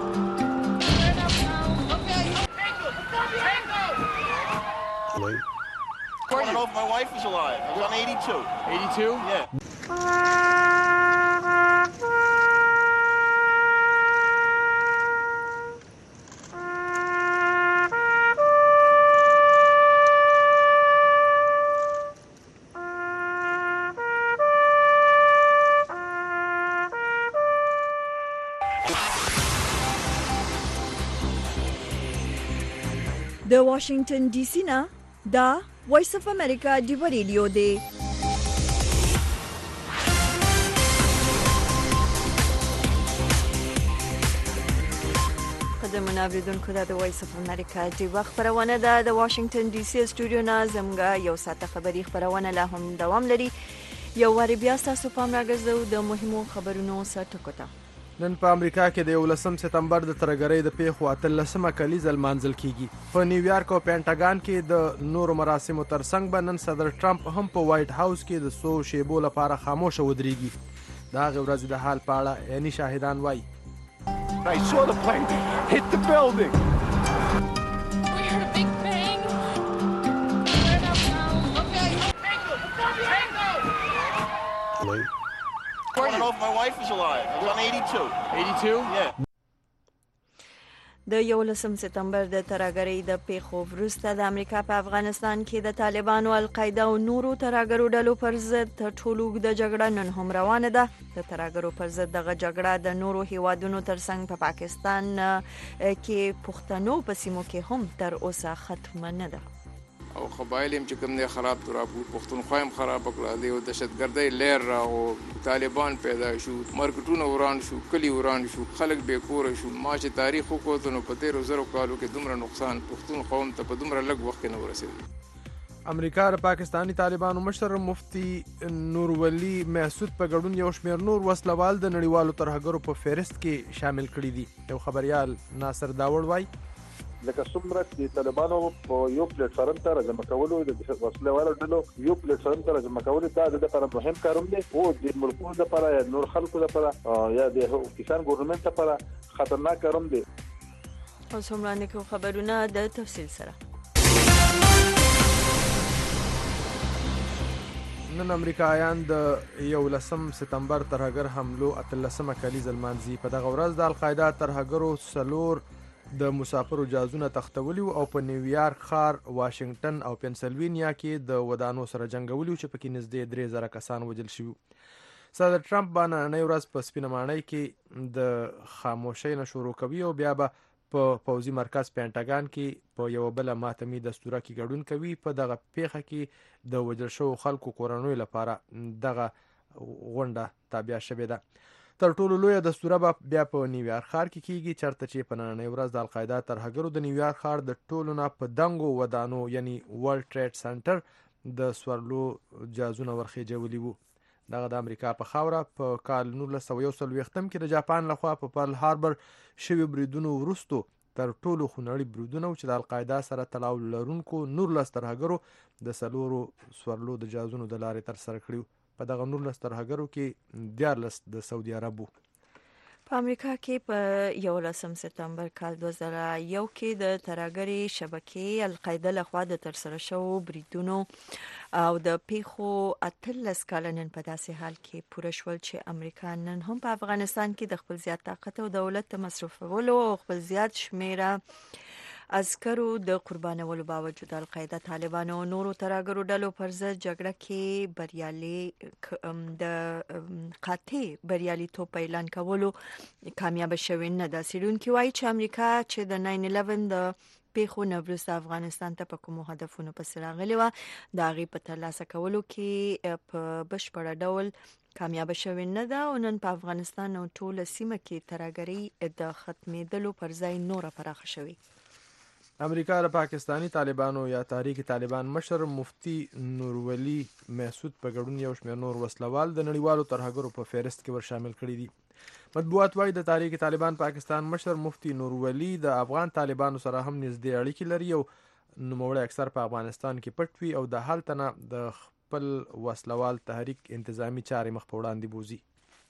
I want to know if my wife is alive. I was on eighty-two. eighty-two? Yeah. واشنگټن ډي سي نه دا وایس اف امریکا ډیو ریډیو دی. قدرمن اوریدونکو دا د وایس اف امریکا ډیو خبرونه ده د واشنگټن ډي سي سټوډیو نه زموږه یو ساعته خبری خبرونه لا هم دوام لري. یو واری بیا تاسو پام راګرځو د مهمو خبرونو سرټکو ته. نن په امریکا کې د یولسم سپتمبر د ترګرۍ د پیښو اتلسمه کلیزه لمانځل کیږي. په نیویارک او پینټاګان کې د نورو مراسمو ترڅنګ به نن صدر ټرمپ هم په وایټ هاوس کې د څو شیبو لپاره خاموشه ودرېږي. د هغې ورځې د حال په اړه عیني شاهدان وایي. I saw the plane hit the building. We heard a big bang. Turn up now. Okay. Tango! Tango! Hello? I want to know if my wife is alive. I was on eighty-two. eighty-two? Yeah. د یولسم سپتمبر د ترګرۍ د پیښو وروسته د امریکا په افغانستان کې د طالبانو، القاعده او نورو ترګرو ډلو پر ضد تر ټولو اوږده جګړه نن هم روانه ده. د ترګرو پر ضد دغه جګړه د نورو هیوادونو ترڅنګ په پاکستان کې پښتنو په سیمو کې هم تر اوسه ختمه نه ده. او قبایل هم چې کوم نه خراب ترابو پښتونخوا هم خراب کړل دی او دهشتګردۍ لهر را او طالبان پیدا شو، مارکیټونه وران شو، کلی وران شو، خلک بې کور شو. ما چې تاریخ وکړو نو په تیرو زرو کالو کې دومره نقصان پښتونخوا هم ته په دومره لږ وخت کې نه ورسېد. امریکا د پاکستانی طالبانو مشر مفتي نور ولی محسود په ګډون یو شمېر نور وسلوال د نړیوالو ترهګرو په فهرست کې شامل کړي دي. یو خبريال ناصر داوړ وایي لکه څومره چې طالبانو په یو پلیټ فارم ته راځم کولو د وسله والو ډلو یو پلیټ فارم ته راځم کولو دا د لپاره مهم کاروم دی او د ملکونو لپاره یا نور خلکو لپاره یا د پاکستان ګورنمنت لپاره خطرناک کاروم دی. او څومره نکو خبرونه د تفصیل سره. نن امریکایان د یولسم سپتمبر ترهګر حملو اتلسمه کلیزه لمانځي. په دغه ورځ د القاعده ترهګرو څلور د مسافرو جازونه تختولی او په نیویارک ښار، واشنگټن او پنسلوینیا کې د ودانو سره جنګولی چې پکې نږدې درې زره کسان وژل شوي. صدر ټرمپ به نننۍ ورځ په سپینه ماڼۍ کې د خاموشۍ نه شروع کوي او بیا به په پوځي مرکز پینټاګان کې په یوه بله ماتمي دستوره کې ګډون کوي. په دغه پیښه کې د وژل شوو خلکو کورنیو لپاره دغه غونډه تابع شوې ده. تر ټولو لویه دستوره به بیا په نیویارک ښار کې کیږي، چېرته چې په نننۍ ورځ د القاعده ترهګرو د نیویارک ښار د ټولو نه په دنګو ودانو یعنی ورلد ټریډ سنټر د سورلو جازونه ورخېجولي وو. دغه د امریکا په خاوره په کال نولس سوه یو څلوېښتم کې د جاپان لخوا په پرل هاربر شوي بریدونو وروستو تر ټولو خونړي بریدونه چې د القاعده سره تړاو لرونکو نورلس ترهګرو د څلورو سورلو د جازونو د لارې ترسره کړي. په دغه نورلس ترهګرو کې دیارلس د سعودي عربو. په امریکا کې په یولسم سپتمبر کال دوه زره یو کې د ترهګرۍ شبکې القاعده لخوا د ترسره شوو بریدونو او د پیښو اتلس کاله نن په داسې حال کې پوره شول چې امریکا نن هم په افغانستان کې د خپل زیات طاقت او دولت د مصرفولو او خپل زیات شمیره عسکرو د قربانولو باوجود القاعده، طالبانو او نورو ترهګرو ډلو پر ضد جګړه کې بریالي د قاطع بریالیتوب اعلان کولو کامیاب شوی نه ده. څېړونکي وایي چې امریکا چې د ناین الیون د پیښو نه وروسته افغانستان ته په کومو هدفونو پسې راغلې وه د هغې په ترلاسه کولو کې په بشپړه ډول کامیاب شوی نه ده او نن په افغانستان او ټوله سیمه کې ترهګرۍ د ختمېدلو پر ځای نوره پراخه شوې. امریکا د پاکستانی طالبانو یا تحریک طالبان مشر مفتي نور ولی محسود په ګډون یو شمېر نور وسلوال د نړیوالو ترهګرو په فهرست کې ور شامل کړي دي. مطبوعات وایي د تحریک طالبان پاکستان مشر مفتي نور ولی د افغان طالبانو سره هم نږدې اړیکې لري او نوموړی اکثر په افغانستان کې پټ وي او د هلته نه د خپل وسلوال تحریک انتظامی چارې مخ په وړاندې بوزي.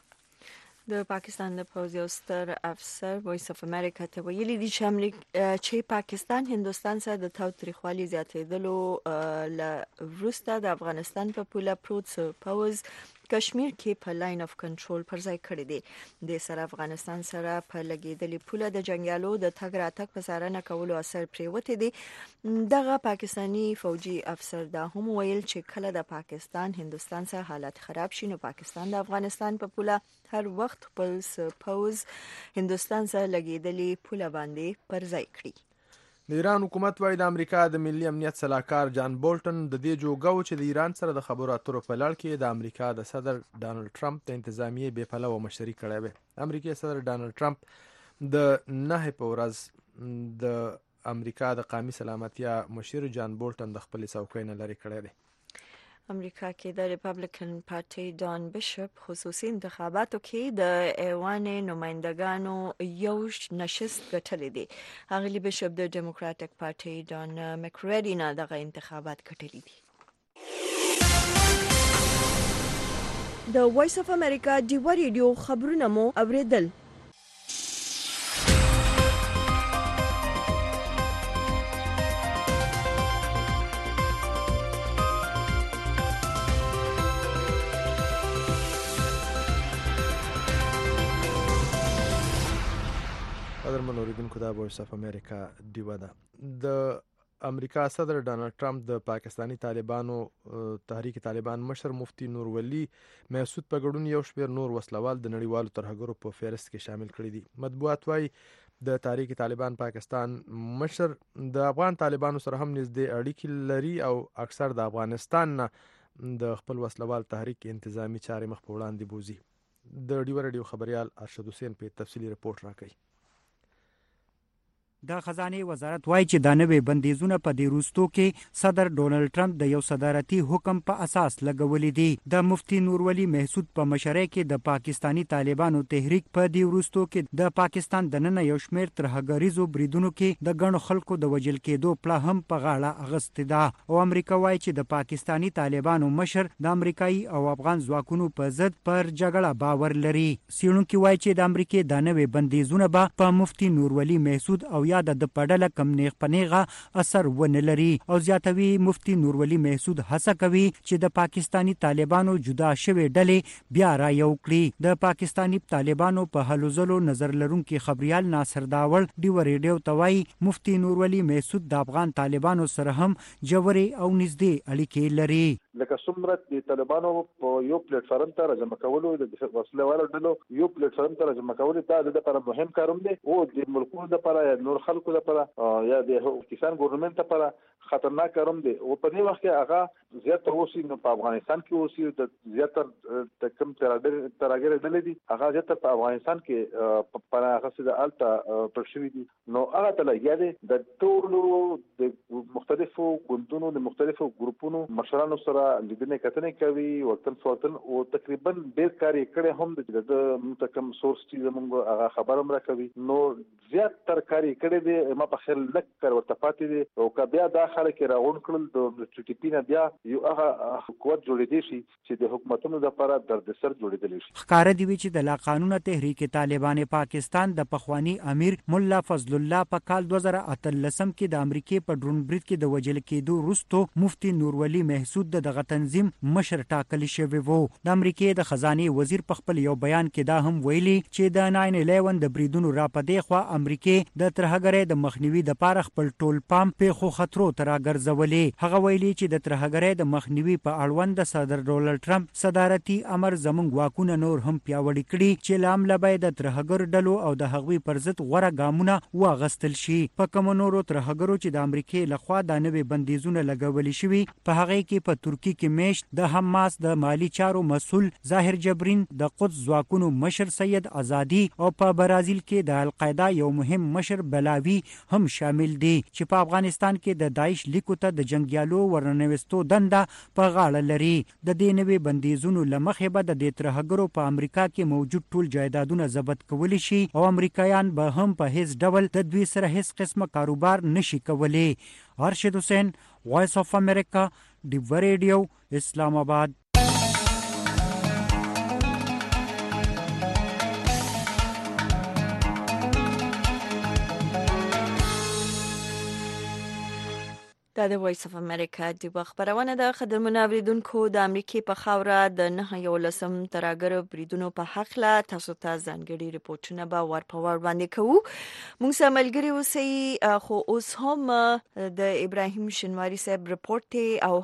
د پاکستان د پوځ یو ستر افسر وایس اف امریکا ته ویلي دي چې امریکا چې پاکستان هندوستان سره د تاوتریخوالي زیاتېدلو ل وروسته د افغانستان په پوله پروت پوځ کشمیر کې په لاین اف کنټرول پر ځای کړی دی. د سره افغانستان سره په لګیدلې پوله د جنگیالو د تګ راتګ په څارنه کولو اثر پریوتی دی. دغه پاکستانی فوجي افسر دا هم ویل چې کله د پاکستان هندوستان سره حالت خراب شي نو پاکستان د افغانستان په پوله هر وخت خپل پوځ هندوستان سره لګیدلې پوله باندې پر ځای کړي. د ایران حکومت وايي د امریکا د ملي امنیت صلاحکار جان بولټن د دې جوګو چې د ایران سره د خبرو اترو په لړ کې د امریکا د صدر ډانلډ ټرمپ د انتظامیې بې پلوه مشري کړې وه. امریکایي صدر ډانلډ ټرمپ د نهه په ورځ د امریکا د قومي سلامتیا مشر جان بولټن د خپل څوکۍ نه لرې کړی دی. امریکا کې د ریپبلیکن پارټي ډان بشپ خصوصي انتخاباتو کې د ایوان نمائندګانو یو نشست ګټلې دي. اغلی بشپ د ډیموکراټک پارټي ډان مکریډي نه دغه انتخابات ګټلې دي. د وایس اف امریکا ډیوا ریډیو خبرونه مو اوریدل. قدرمن اوریدونکو دا وایس اف امریکا ډیوا ده. د امریکا صدر ډانلډ ټرمپ د پاکستانی طالبانو تحریک طالبان مشر مفتی نور ولی محسود په ګډون یو شمېر نور وسلوال د نړیوالو ترهګرو په فهرست کې شامل کړي دي. مطبوعات وايي د تحریک طالبان پاکستان مشر د افغان طالبانو سره هم نږدې اړیکې لري او اکثر د افغانستان نه د خپل وسلوال تحریک انتظامی چارې مخ په وړاندې بوزي. د ډیوا ریډیو خبريال ارشد حسین په تفصیلی رپورت راکړي. د خزانه وزارت وایي چې د نوې بندیزونه په دې وروستو کې صدر ډونلډ ټرمپ د یو صدارتي حکم په اساس لګولې دي. د مفتی نور ولی محسود په مشرۍ کې د پاکستانی طالبانو تحریک په دې وروستو کې د پاکستان د نن یو شمېر ترهګریزو بریدونو کې د ګڼو خلکو د وژل کېدو پلا هم په غاړه اغستې ده. او امریکا وایي چې د پاکستانی طالبانو مشر د امریکایي او افغان ځواکونو په ضد پر جګړه باور لري. څېړونکي وایي چې د امریکې د نوې بندیزونه به په مفتی نور ولی محسود او یا د پړډله کم نیغ پنیغه اثر ونه لري. او زیاتوي مفتی نور ولی محسود هڅه کوي چې د پاکستانی طالبانو جدا شوی ډلې بیا را یو کړي. د پاکستانی طالبانو په هلو ځلو نظر لرونکي خبريال ناصر داول ډیوا ریډیو ته وایي مفتی نور ولی محسود د افغان طالبانو سره هم جوړې او نږدې اړیکې لري. لکه څومره د طالبانو په یو پلیټ فارم ته راجمع کولو د وسله والو ډلو یو پلیټ فارم ته راجمع کولو دا د لپاره مهم کاروم دی او د ملکونو لپاره نور خلکو لپاره یا د پاکستان ګورنمنت لپاره خطرناک کاروم دی. او په دې وخت کې هغه زیات اوسي نو په افغانستان کې اوسي د زیاتر د کم ترهګر ډلې دي هغه زیاتر په افغانستان کې په هغه څه د الټا پرشوي دي. نو هغه ته لګیا د ټولو د مختلفو ګوندونو د مختلفو ګروپونو مشرانو سره لیدنې کتنې کوي وقتن فوقتن او تقریبا ډېر کار یې کړی هم د متکم سورس چې زموږ هغه خبر هم راکوي. نو زیات تر کار یې کړی دی ما په خیال لږ کار ورته پاتې دی او که بیا دا خلک یې راغونډ کړل د ټي ټي پي نه بیا یو هغه قوت جوړېدی شي چې د حکومتونو لپاره دردسر جوړېدلی شي. ښکاره دی چې د لاقانونه تحریک طالبان پاکستان د پخوانی امیر مولا فضل الله په کال دوه زره اتلسم کې د امریکای په ډرون برید کې د وژل کېدو وروسته مفتی نور ولی محسود د دغه تنظیم مشر ټاکل شوی وو. د امریکای د خزانه وزیر په خپل یو بیان کې دا هم ویلي چې د ناین الیون د بریدونو را پدې خو امریکای د ترهګرۍ د مخنیوي د پاره خپل ټول پام په خو خطرو تر راګرځولې. هغه ویلي چې د ترهګرۍ د مخنیوي په اړوند د صدر ډونلډ ټرمپ صدارتي امر زموږ واکونه نور هم پیاوړي کړي چې لام لبای د ترهګر ډلو او د هغوی پر ضد غوړه ګامونه واغستل شي. په کوم نورو ترهګرو چې د امریکای لخوا د نوې بندیزونه لګولې شوي په هغه کې په ترکی کې میشت د حماس د مالی چارو مسول ظاهر جبرین د قدس ځواکونو مشر سید آزادی او په برازیل کې د القاعده یو مهم مشر بلاوی هم شامل دي چې په افغانستان کې د داعش لیکو ته د جنگیالو ورنوستو دنده په غاړه لري. د دې نوې بندیزونو لمخې به د ترهګرو په امریکا کې موجود ټول جایدادونه ضبط کولی شي او امریکایان به هم په هیڅ ډول د دوی سره هیڅ قسمه کاروبار نشي کولی. ارشد حسین وایس اف امریکا ډیوا ریډیو اسلام آباد. دا د وایس اف امریکا د خبرونه د خدمت اوریدونکو د امریکای په خاوره د نه یو لسم ترهګر بریدونو په حق لا تاسو ته ځانګړي رپورټونه به ورپور باندې کوو. موږ سره ملګری اوسئ، خو اوس هم د ابراهیم شینواری صاحب رپورټ او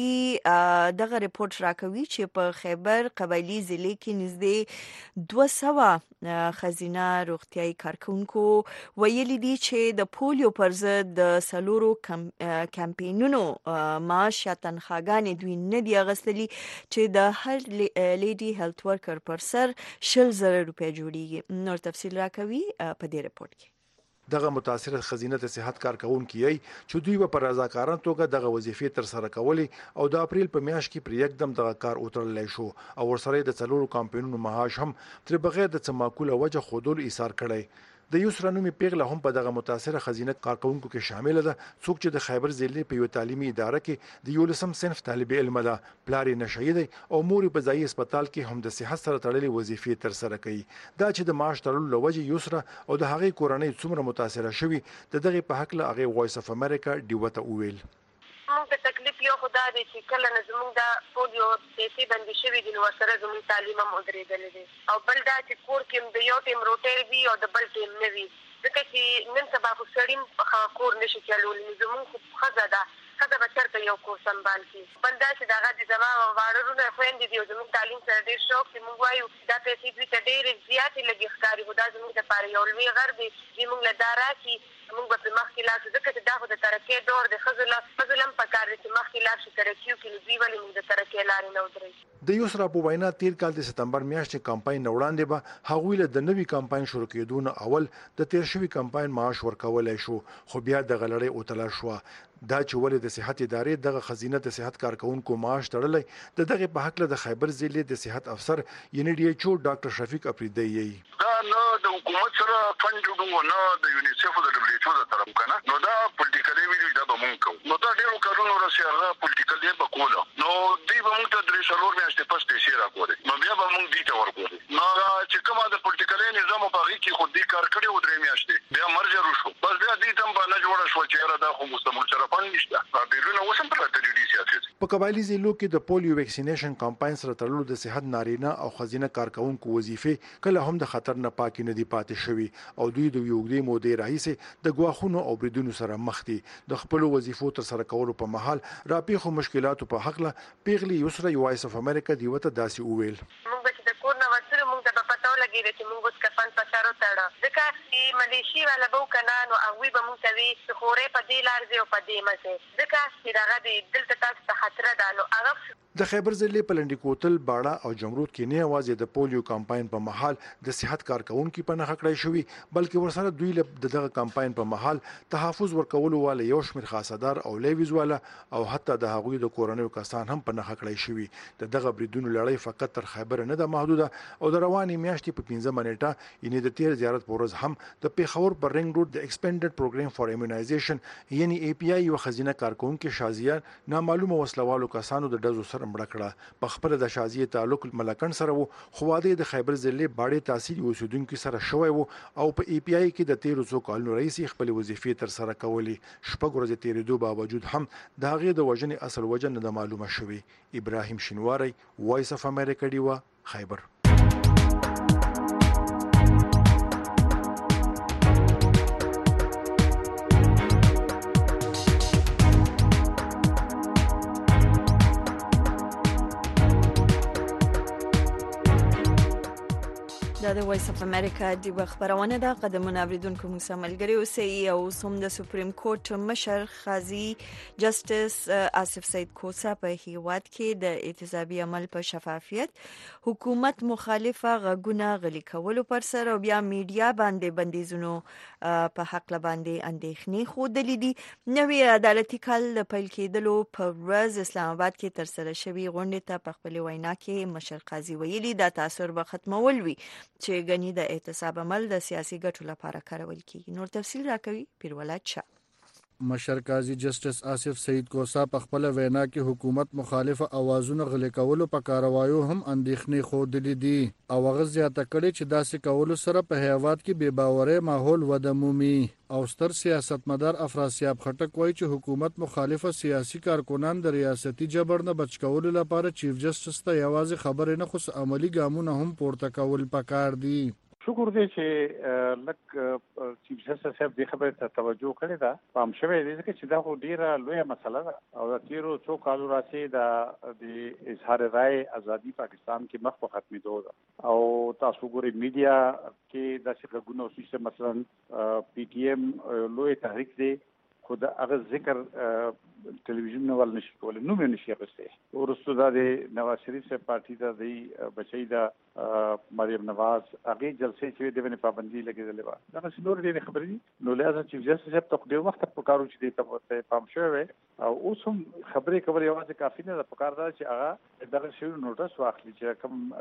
هغوی دغه رپورټ راکوي چې په خیبر قبایلی ضلع کې نږدې دوه سوه خزینه روغتیايي کارکونکو ویلي دي چې د پولیو پر ضد د سلورو کم کمپینونو معاش یا تنخواګانې دوی نه دي اغستلي چې د هر لیډي هیلث ورکر پر سر شل زره روپۍ جوړیږي. نور تفصیل راکوي په دې رپورټ کې. دغه متاثره خزینه د صحت کارکونکو یي چې دوی په رضاکارانه توګه دغه وظیفې تر سره کولې او د اپریل په میاشت کې پر یکدم دغه کار اوترلای شو او ورسره د څلورو کمپینونو معاش هم تر بغیر د څماکوله وجه خودل ایثار کړي. د یوسرا نومي پیغله هم په دغه متاثره خزینه کارکونکو کې شامل ده، څوک چې د خیبر ضلع په یو تعلیمي اداره کې د یو لسم صنف طالب علم ده، پلار یې نشئی دی او مور په ځای هسپتال کې هم د صحت سره تړلې وظیفې تر سره کوي. دا چې د معاش تړلو لوجه یوسرا او د هغې کورنۍ څومره متاثره شوي د دغه په حق له هغه وایس اف امریکا ډیوته وویل. موږ ته تکلیف یو خدا دی چې کله نه زموږ د پولیو پیسې بندې شوي دي نو ورسره زموږ تعلیم هم ودرېدلی دی، او بل دا چې کور کې د یو ټیم روټۍ وي او د بل ټیم نه وي، ځکه چې نن سبا خو سړی کور نشي چلولی. زموږ خو ښځه ده، ښځه به چېرته یو کور سنبال کړي. بل دا چې د هغه د زما واړه وروڼه خویندې دي او زموږ تعلیم سره ډېر شوق چې موږ وایو دا پیسې دوی ته ډېرې زیاتې لږې ښکاري، خو دا زموږ دپاره یو لوی غر دی چې موږ له دا راکړي موږ به پرې مخکې لاړ شو، ځکه چې دا خو د ترقۍ دور دی. ښځو له ښځو له هم پکار دی چې مخکې لاړ شي ترقي وکړي، نو دوی ولې موږ د ترقۍ لارې نه ودرېږي. د یوسرا په وینا تیر کال د ستمبر میاشتې کمپاین نه وړاندې به هغوی له د نوي کمپاین شروع کېدو نه اول د تیر شوي کمپاین معاش ورکولای شو، خو بیا د غلړۍ اوتله شوه. دا چې ولې د صحت ادارې دغه خزینه د صحت کارکونکو معاش تړلی د دغه په حق له د خیبر ضلع د صحت افسر یعنی ډي ایچ او ډاکټر شفیق افریدی یي. دا نه د حکومت سره فند جوړو نه د یونیسف او د دبليو ایچ او د طرف کنه، نو دا پولیټیکلی ویډیو دا به مونږ کوو، نو دا ډیرو کارونو راسي هغه پولیټیکلی به کوله، نو دوی به مونږ ته درې څلور میاشتې پس پیسې راکولې، نو بیا به مونږ دې ته ورکولې. نو چې کومه د پولیټیکلی نظام په هغې کې خو دې کار کړی و درې میاشتې، بیا مرجر وشو، بس بیا دې ته هم به نه جوړه شوه چې یاره دا خو مستمر سره فند نشته. په قبایلی ضلعو کې د پولیو ویکسینیشن کمپاین سره تړلو د صحت نارینه او خزینه کارکونکو وظیفې کله هم د خطر نه پاکې نه دي پاتې شوي او دوی د یوګدې مودې راهیسې د ګواښونو او بریدونو سره مخ دي. د خپلو وظیفو تر سره کولو په مهال راپېښو مشکلاتو په حق له پیغلې یوسرا وایس اف امریکا دیوته داسې وویل. موږ چې د کور نه وتلو موږ ته به پته ولګېده چې موږ اوس کفن په سر وتړه، ځکه چې ملیشي والا به وکنه نو هغوی به موږ ته وي چې خورې په دې لار ځې او په دې مه ځې، ځکه چې دغه د دلته تاسو ته خطره ده. نو هغه د خیبر ضلع په لنډي کوتل، باړه او جمرود کې نه یوازې د پولیو کمپاین په مهال د صحت کارکونکو په نښه کړی شوي، بلکې ورسره دوی له دغه کمپاین په مهال تحفظ ورکولو والا یو شمېر خاصدار او لیویز والا او حتی د هغوی د کورنیو کسان هم په نښه کړی شوي. د دغه بریدونو لړۍ فقط تر خیبر نه ده محدوده او د روانې میاشتې په پنځمه نیټه یعنې د تیر زیارت په ورځ هم د پیښور پر رنګ روډ د ایکسپینډډ پروګرام فار ایمونایزیشن یعنی ای پی آی یو خزینه کارکونکو شازیه نامعلومه وسلوالو کسانو د ډزو سره مړه کړه. په خپل د شازیه تعلق ملکن سره وو، خو واده د خیبر ضلع باړې تحصیل اوسیدونکو سره شوی وو او په ای پی آی کې د تیرو څو کالونو رئیس خپل وظیفې تر سره کولې. شپږ ورځې تیرېدو باوجود هم د هغې د وژنې اصل وجه نه ده معلومه شوې. ابراهیم شینواری وایس اف امریکا ډیوا خیبر. دا د وایس اف امریکا د خبرونه ده. قدمونه اوریدونکو موږ سره ملګري اوسئ او سوم د سپریم کورټ مشر قاضي جسټس آصف سید کوسا په هیواد کې د احتسابي عمل په شفافیت حکومت مخالفه غږونه غلي کولو پر سر او بیا میډیا باندې بندیزونو په حق باندې اندېښنې ښودلې دي. نوې عدالتي کال د پیل کېدلو په ورځ اسلام آباد کې تر سره شوې غونډې ته په خپل وینا کې مشر قاضي ویلي دا تاثر به ختمول وي چې غني د احتساب عمل د سیاسي ګټو لپاره کارول کیږي. نور تفصیل راکوي پیرولات شاه. مشر قاضي جسټس آصف سعید کوسا په خپل وینا کې حکومت مخالف اوازونو غلي کولو په کاروایو هم اندېښنې ښودلې دي او هغه زیاته کړې چې داسې کولو سره په هیواد کې بې باورۍ ماحول وده مومي او ستر سیاستمدار افراسیاب خټک وایي چې حکومت مخالفه سیاسي کارکنان د ریاستي جبر نه بچ کولو لپاره چیف جسټس ته یوازې خبرې نه خو عملی ګامونه هم پورته کول پکار دي. شکر دی چې لک چیف جسټس صاحب دې خبرې ته توجه کړې ده. پام شوی دی چې دا خو ډیره لویه مسله ده او د تیرو څو کالو راځي د اظهار رائے ازادي پاکستان کې مخ په ختمېدو ده او تاسو ګورئ میډیا کې داسې غږونه اوسېږي مثلا پی ټی ایم لوی تحریک دی خو د هغه ذکر ټلویزیون نه ول نشي کولای نو مې نشي غوښته ورسته د نواز شریف سے پارټي د دی بچی د مریم نواز هغه جلسې چې د ونه پابندي لګیدلې و دا څنور دي خبرې نو لازم چیف جسټس په ډېر وخت په کارو چې د ته پام شوی او اوس هم خبرې کول یوازې کافي نه ده په کار دا چې هغه دغه شی نوټس واخلي چې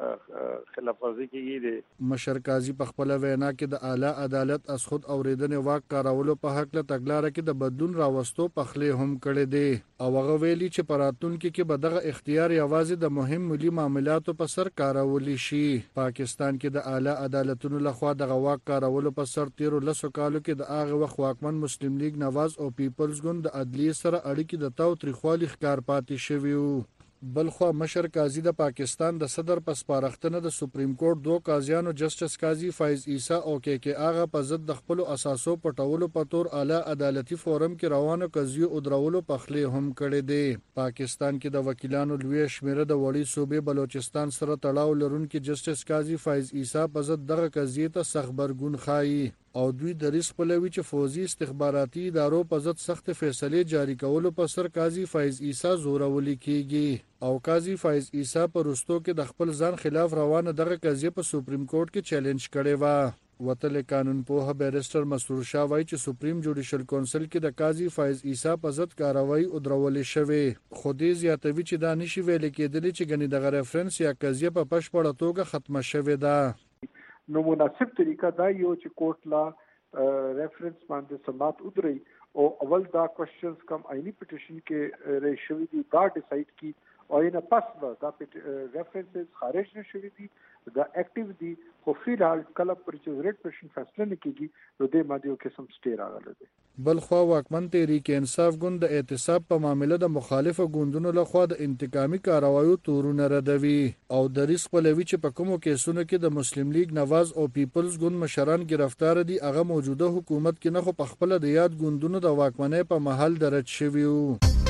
کوم خلاف ورزي کیږي د مشر قاضي په خپل وینا کې د اعلی عدالت اس خود اوریدنې واک کارولو په حق له تګلارې کې د بدلون راوستو پخلې هم کړې دي او هغه ویلي چې پراتونکو کې به دغه اختیار یوازې د مهم ملي معاملاتو په سر کارول شي. پاکستان کې د اعلی عدالتونو لخوا دغه واک کارولو په سر تیرو لسو کالو کې د هغه وخت واکمن مسلم لیگ نواز او پیپلز ګوند د عدلیې سره اړیکې د تاو تریخوالي ښکار پاتې شوي وو. بلخوا مشر قاضي د پاکستان د صدر په سپارښتنه د سپریم کورټ دوه قاضیانو جسټس قاضي فایز عیسی او کې کې هغه په ضد د خپل اساسو پټولو په تور اعلی عدالتي فورم کې روانو قضیو او درولو په خلی هم کړي دي. پاکستان کې د وکیلانو لوی شمیره د وړي صوبې بلوچستان سره تړاو لرونکي جسټس قاضي فایز عیسی په ضد دغه قضیې ته سخت برګون خایي او دوی د ریسک پلوي چې فوزي استخباراتي ادارو په ضد سخت فیصله جاری کولو په سر قاضي فایز عیسی زورولي کیږي او قاضي فایز عیسی په رستو کې د خپل ځان خلاف روانه دغه قضیه په سپریم کورټ کې چیلنج کړي و. وتل قانون پوه بیرسټر مسرور شاه وایي چې سپریم جوډیشل کونسل کې د قاضي فایز عیسی په ضد کاروایی او درولې شوې خو دې زیاتوي چې دا نشي ویل کېدلی چې ګنې دغه ریفرنس یا قضیه په پښپړه توګه ختمه شوې ده. نو مناسب طریقه دا یو چې کوर्ट لا ریفرنس باندې سمات ودري او اول دا کوېسچنز کم آئینی پټیشن کې ریشوي دي دا ډیسایډ کی او نه پس دا ریفرنسز خارج نشوي دي دا اکټیو دي خو فی الحال کله پر چې ریټ پېشن فیصله نکېږي نو د ماده قسم سټی راغله دي. بلخوا واکمن تحریک انصاف ګوند د اعتصاب په معاملې د مخالفو ګوندونو لخوا د انتقامي کاروایو تورونه ردوي او د ریسک پلوي چې په کومو کیسونو کې د مسلم لیگ نواز او پیپلز ګوند مشران گرفتار دي هغه موجوده حکومت کې نه خو په خپل د یاد ګوندونو د واکمنۍ په محل درج شوي وو.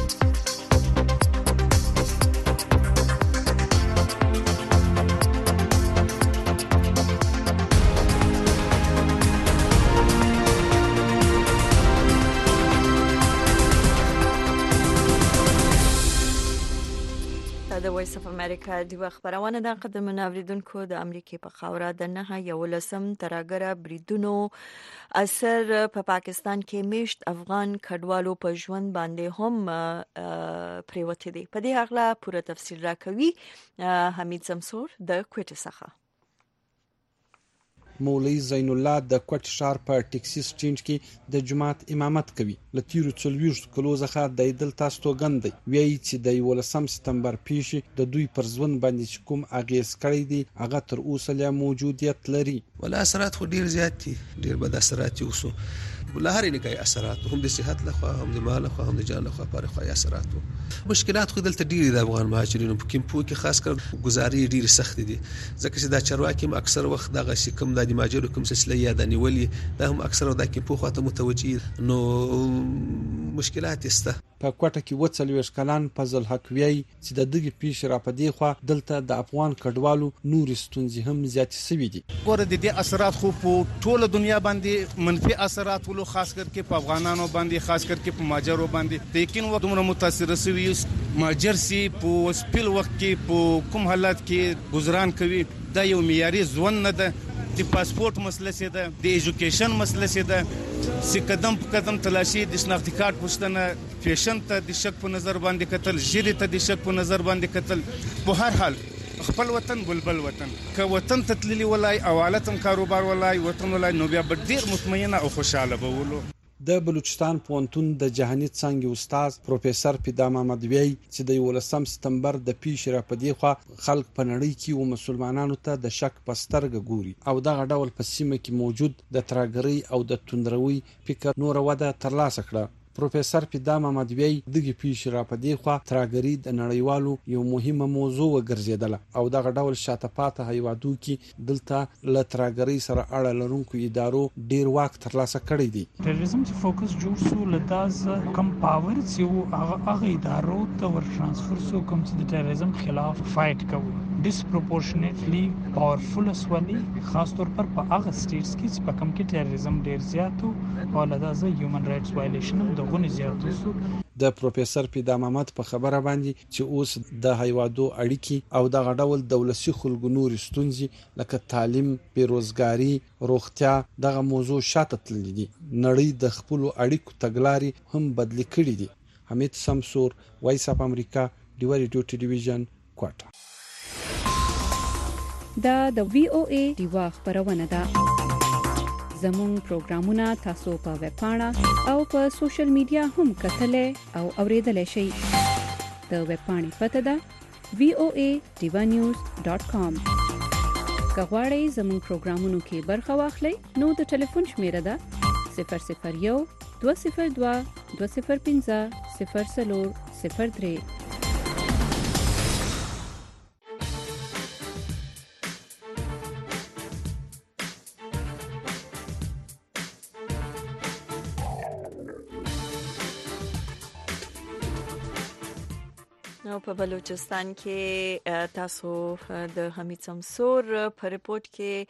د وایس اف امریکا د خبرونه د قدمن اوریدونکو د امریکای په خاوره د نه یولسم ترګره بریدونو اثر په پا پاکستان کې میشت افغان کډوالو په ژوند باندې هم پریوته دي. په دې اړه پوره تفصیل راکوي حمید سمسور د کوټ څخه. مولوی زین الله د کوټ شهر په ټکسي سټینج کې د جماعت امامت کوي. لتیرو څلويشت کلو څخه د دل تاسو تو غندي وایي چې د ولسم سپتمبر پیښې د دوی پر ځوند باندې کوم اغیز کړی دي هغه تر اوسه لا موجودیت لري. ولا اثرات خو ډیر زیات دي ډیر بد اثرات یو سو ولا هر نه کوي اثرات هم د صحت لخوا هم د مال لخوا هم د جان لخوا پر خو اثرات مشکلات خو دلته ډیر د افغان مهاجرینو په کیمپو کې خاص کر گزاري ډیر سخت دي ځکه چې دا چرواکي اکثر وخت دغه شکم د مهاجرو کوم سلسله یا د نیولې دا هم اکثر د کیمپو خواته متوجي نو مشکلات استه. په کوټه کې وڅلويش کلان فضل حق وی چې د دغه پیښ را پدې خو دلته د افغان کډوالو نور ستونزې هم زیات سوي دي. ګوره د دې اثرات خو په ټوله دنیا باندې منفي اثرات ولو خاص کر کې په افغانانو باندې خاص کر کې په ماجرو باندې لیکن و دومره متاثر سوي ماجر سي په سپیل وخت کې په کوم حالات کې گزاران کوي دا یو معیاري ځوان نه ده. د پاسپورت مسله سي ده د ایجوکیشن مسله سي ده سی قدم په قدم تلاشي د شناختی کارت پوښتنه فیشن ته د شک په نظر باندې کتل ژیري ته د شک په نظر باندې کتل په هر حال خپل وطن بلبل وطن که وطن تتللی ولای او حالتم کاروبار ولای وطن ولای نو بیا ډیر مطمئنه او خوشاله بولو. د بلوچستان پوهنتون د جهاني څانګې استاد پروفیسور پیدا محمد وی چې د یولسم سپتمبر د پیښې را پدې خوا خلک په نړۍ کې او مسلمانانو ته د شک په سترګه ګوري او دغه ډول په سیمه کې موجود د ترهګرۍ او د توندروي فکر نور وده ترلاسه کړه. پروفیسور پیدا محمد وی دغه پیښې را پدې خوا ترهګرۍ د نړیوالو یو مهمه موضوع وګرځیدله او دغه ډول شاته پاته هیوادو کې دلته ل ترهګرۍ سره اړه لرونکو ادارو ډیر واک ترلاسه کړی دی. ټیرریزم چې فوکس جوړ سو لداز کم پاور چې هغه هغه ادارو ته ور ترانسفر سو کوم چې د ټیرریزم خلاف فایټ کوي ډیسپروپورشنټلی پاورفل اسولي خاص طور پر په هغه سټیټس کې چې په کوم کې ټیرریزم ډیر زیات او لداز هیومن رائټس وایلیشن د غونې زیات وسو. د پروفیسور پیدا محمد په خبره باندې چې اوس د هیوادو اړیکی او د غډول دولتي خلکو نور ستونزې لکه تعلیم، بیروزګاری، روغتیا دغه موضوع شاته تللی دي. نړۍ د خپل اړیکو تګلارې هم بدلی کړې دي. حمید سمسور، وایس اف امریکا، ډیوا ریډیو ټلویزیون، کوټه. دا د وی او ای ډیوا خبرونه ده. زموږ پروګرامونه تاسو په ویب پاڼه او په سوشل میډیا هم کتلای او اوریدلای شئ. د ویب پاڼې پته ده وی او ای ډیوا نیوز ډاٹ کام. که غواړئ زموږ پروګرامونو کې برخه واخلئ نو د ټلیفون شمیره ده صفر صفر یو دوه صفر دوه دوه صفر پنځه صفر څلور صفر درې. نو په بلوچستان کې تاسو د حمید سمسور په ریپورت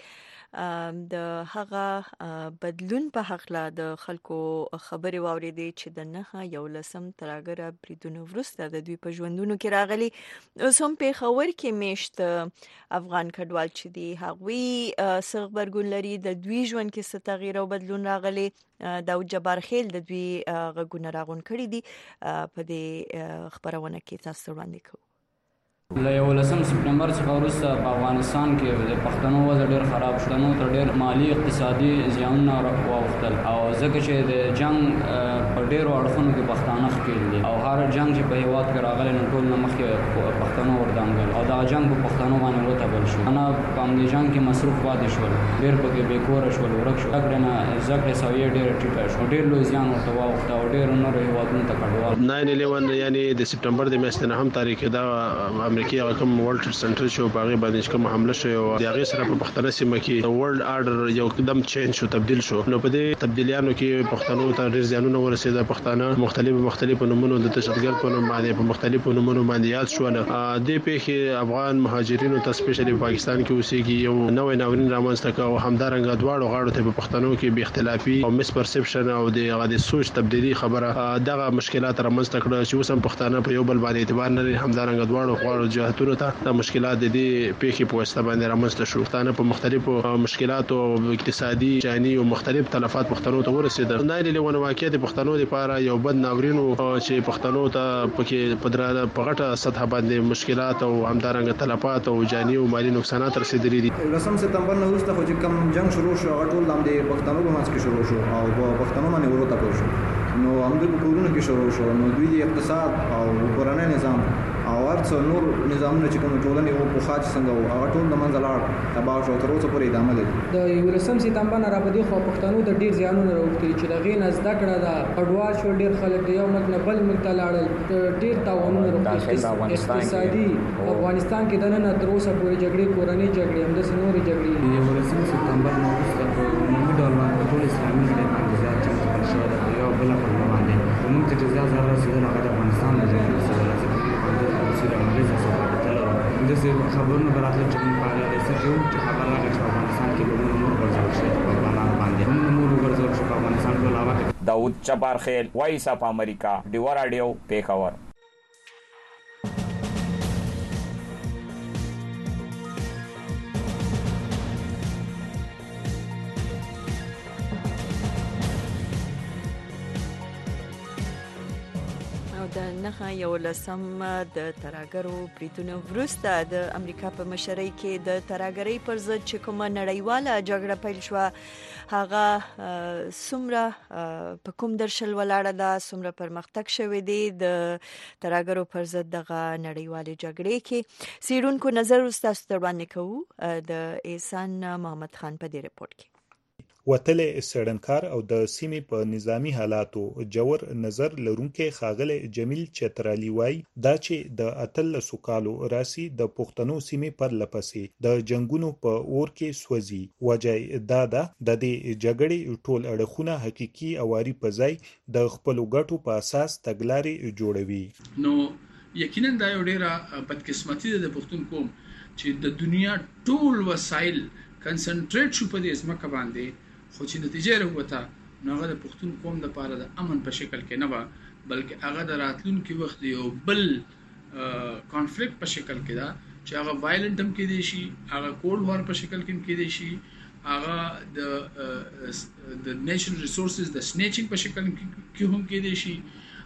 کې د هغه بدلون په حق لا د خلکو خبري واوریدي چې د نه یو لسم ترهګر بریدونو ورسته د دوی په ژوندونو کې راغلي. اوس هم په خبر کې میشت افغان کډوال چې دی هغوی سرغبرګون لري د دوی ژوند کې څه تغییر او بدلون راغلي. داود جبار خیل د دوی غږونه راغون کړی دي په دې خبرونه کې تاسو وړاندې کوو. له یولسم سپتمبر څخه وروسته په افغانستان کې د پښتنو وضع ډېر خراب شو. نو تر ډېر مالی اقتصادي زیانونه واوښتل او ځکه چې د جنگ په ډېرو اړخونو کې پښتانه ښکېل دي او هر جنگ چې په هېواد کې راغلی نو ټول نه مخکې پښتنو ورډانګل او دغه جنگ په پښتنو باندې وتپل شو. نه په همدې جنگ کې مصروف پاتې شول، ډېر پکې بېکوره شول، ورک شول. زده کړې نه زده کړې سویې ډېره ټیټه شوه، ډېر لوی زیان ورته واوښته او ډېرو نورو هېوادونو ته کډوال. ناین الیون یعنی د سپتمبر د میاشتې نه هم تاریخ دا امریکایي هغه کوم ورلد ټریډ سنټر شو په هغه باندې کوم حمله شوه او د هغه سره په پښتنه سیمه کې ورلد آرډر یو قدم چینج شو، تبدیل شو. نو په دې تبدیلیانو کې پښتنو ته ډېر زیانونه ورسېده. پښتانه مختلف مختلف نمونه د تشددګر په نوم باندې په مختلفو نمونه باندې یاد شول. د پیښې افغان مهاجرینو ته سپیشلی پاکستان کې اوسېږي یو نوې ناورین رامنځته کړ او همدارنګه دواړو غاړو ته په پښتنو کې بې اختلافي او مس پرسپشن او د هغه د سوچ تبدیلی خبره دغه مشکلات رامنځته کړ چې اوس هم پښتانه په یو بل باندې اعتبار نه لري. همدارنګه دواړو غاړو جهتونو ته د مشکلات د دې پیښې په واسطه باندې رامنځته شو. پښتانه په مختلفو مشکلاتو او اقتصادي جاني او مختلف تلفات پښتنو ته ورسېدل. ناین الیون واقعیت د پښتنو لپاره یو بد ناورین چې پښتنو ته پکې په دراده په غټه سطح باندې مشکلات او همدارنګه تلفات او جاني او مالی نقصانات رسیدلي دي. لسم سپتمبر نه وروسته خو چې کوم جنگ شروع شو هغه ټول د پښتنو په منځ کې شروع شو او په پښتنو باندې ورته شو. نو همدې په کورونو کې شروع شو. نو دوی د اقتصاد او کورنۍ نظام او ارڅ نور نظامونه چې کوم ټولنې او په خاص څنګه او هغه ټول د منځ لاړ تباہ شو تر اوسه پورې ادامه لري. د یولسم سپتمبر نه راپدې خو پښتنو د ډیر زیانونه راوړي چې دغه نه زده کړه دا اډوار شو. ډیر خلک د یو ملک نه بل ملک ته لاړل، ډیر تاوانونه راوړي. اقتصادي افغانستان کې د نن تر اوسه پورې جګړې کورنۍ جګړې هم د سنوري جګړې. یولسم سپتمبر نو وروسته په عمومي ډول باندې ټول اسلامي نړۍ باندې زیات چانس شو د یو بل په باندې موږ ته زیات زیات رسیدل هغه د افغانستان د ځای رسیدل چې د انګلیزي سره د دې خبرونو براتله چې په اړه د څه چې خبر راغلی چې افغانستان کې به نور ورځول شي په افغانان باندې هم نور ورځول شي په افغانستان کې علاوه. داود جبار خیل، وایس اف امریکا، ډیوا رادیو، پیښور. د نهه یولسم د ترهګرو بریدونو وروسته د امریکا په مشرۍ کې د ترهګرۍ پر ضد چې کومه نړیواله جګړه پیل شوه هغه څومره په کوم درشل ولاړه ده، څومره پرمختګ شوی دی د ترهګرو پر ضد دغه نړیوالې جګړې کې. څېړونکو نظر ستاسو ته وړاندې کوو د احسان محمد خان په دې رپورټ کې. وتلې څېړنکار او د سیمې په نظامی حالاتو جوور نظر لرونکي ښاغلی جمیل چترالی وایي دا چې د اتلسو کالو راسي د پښتنو سیمې پر لپسې د جنگونو په اور کې سوځي. وجه دا ده د دې جګړې ټول اړخونه حقيقي اواري په ځای د خپلو ګټو په اساس تګلارې جوړوي. نو یقینا دا یو ډیره بدقسمتي ده د پښتون قوم چې د دنیا ټول وسایل کنسنټریټ شو په دې ځمکه باندې، خو چې نتیجه راوته نو هغه د پښتون قوم لپاره د امن په شکل کې نه و، بلکې هغه د راتلونکي وخت یو بل کانفلیکټ په شکل کې ده چې هغه وایلنټ هم کېدی شي، هغه کولډ وار په شکل کې هم کېدی شي، هغه د د نیشنل ریسورسز د سنیچینګ په شکل کې هم کېدی شي،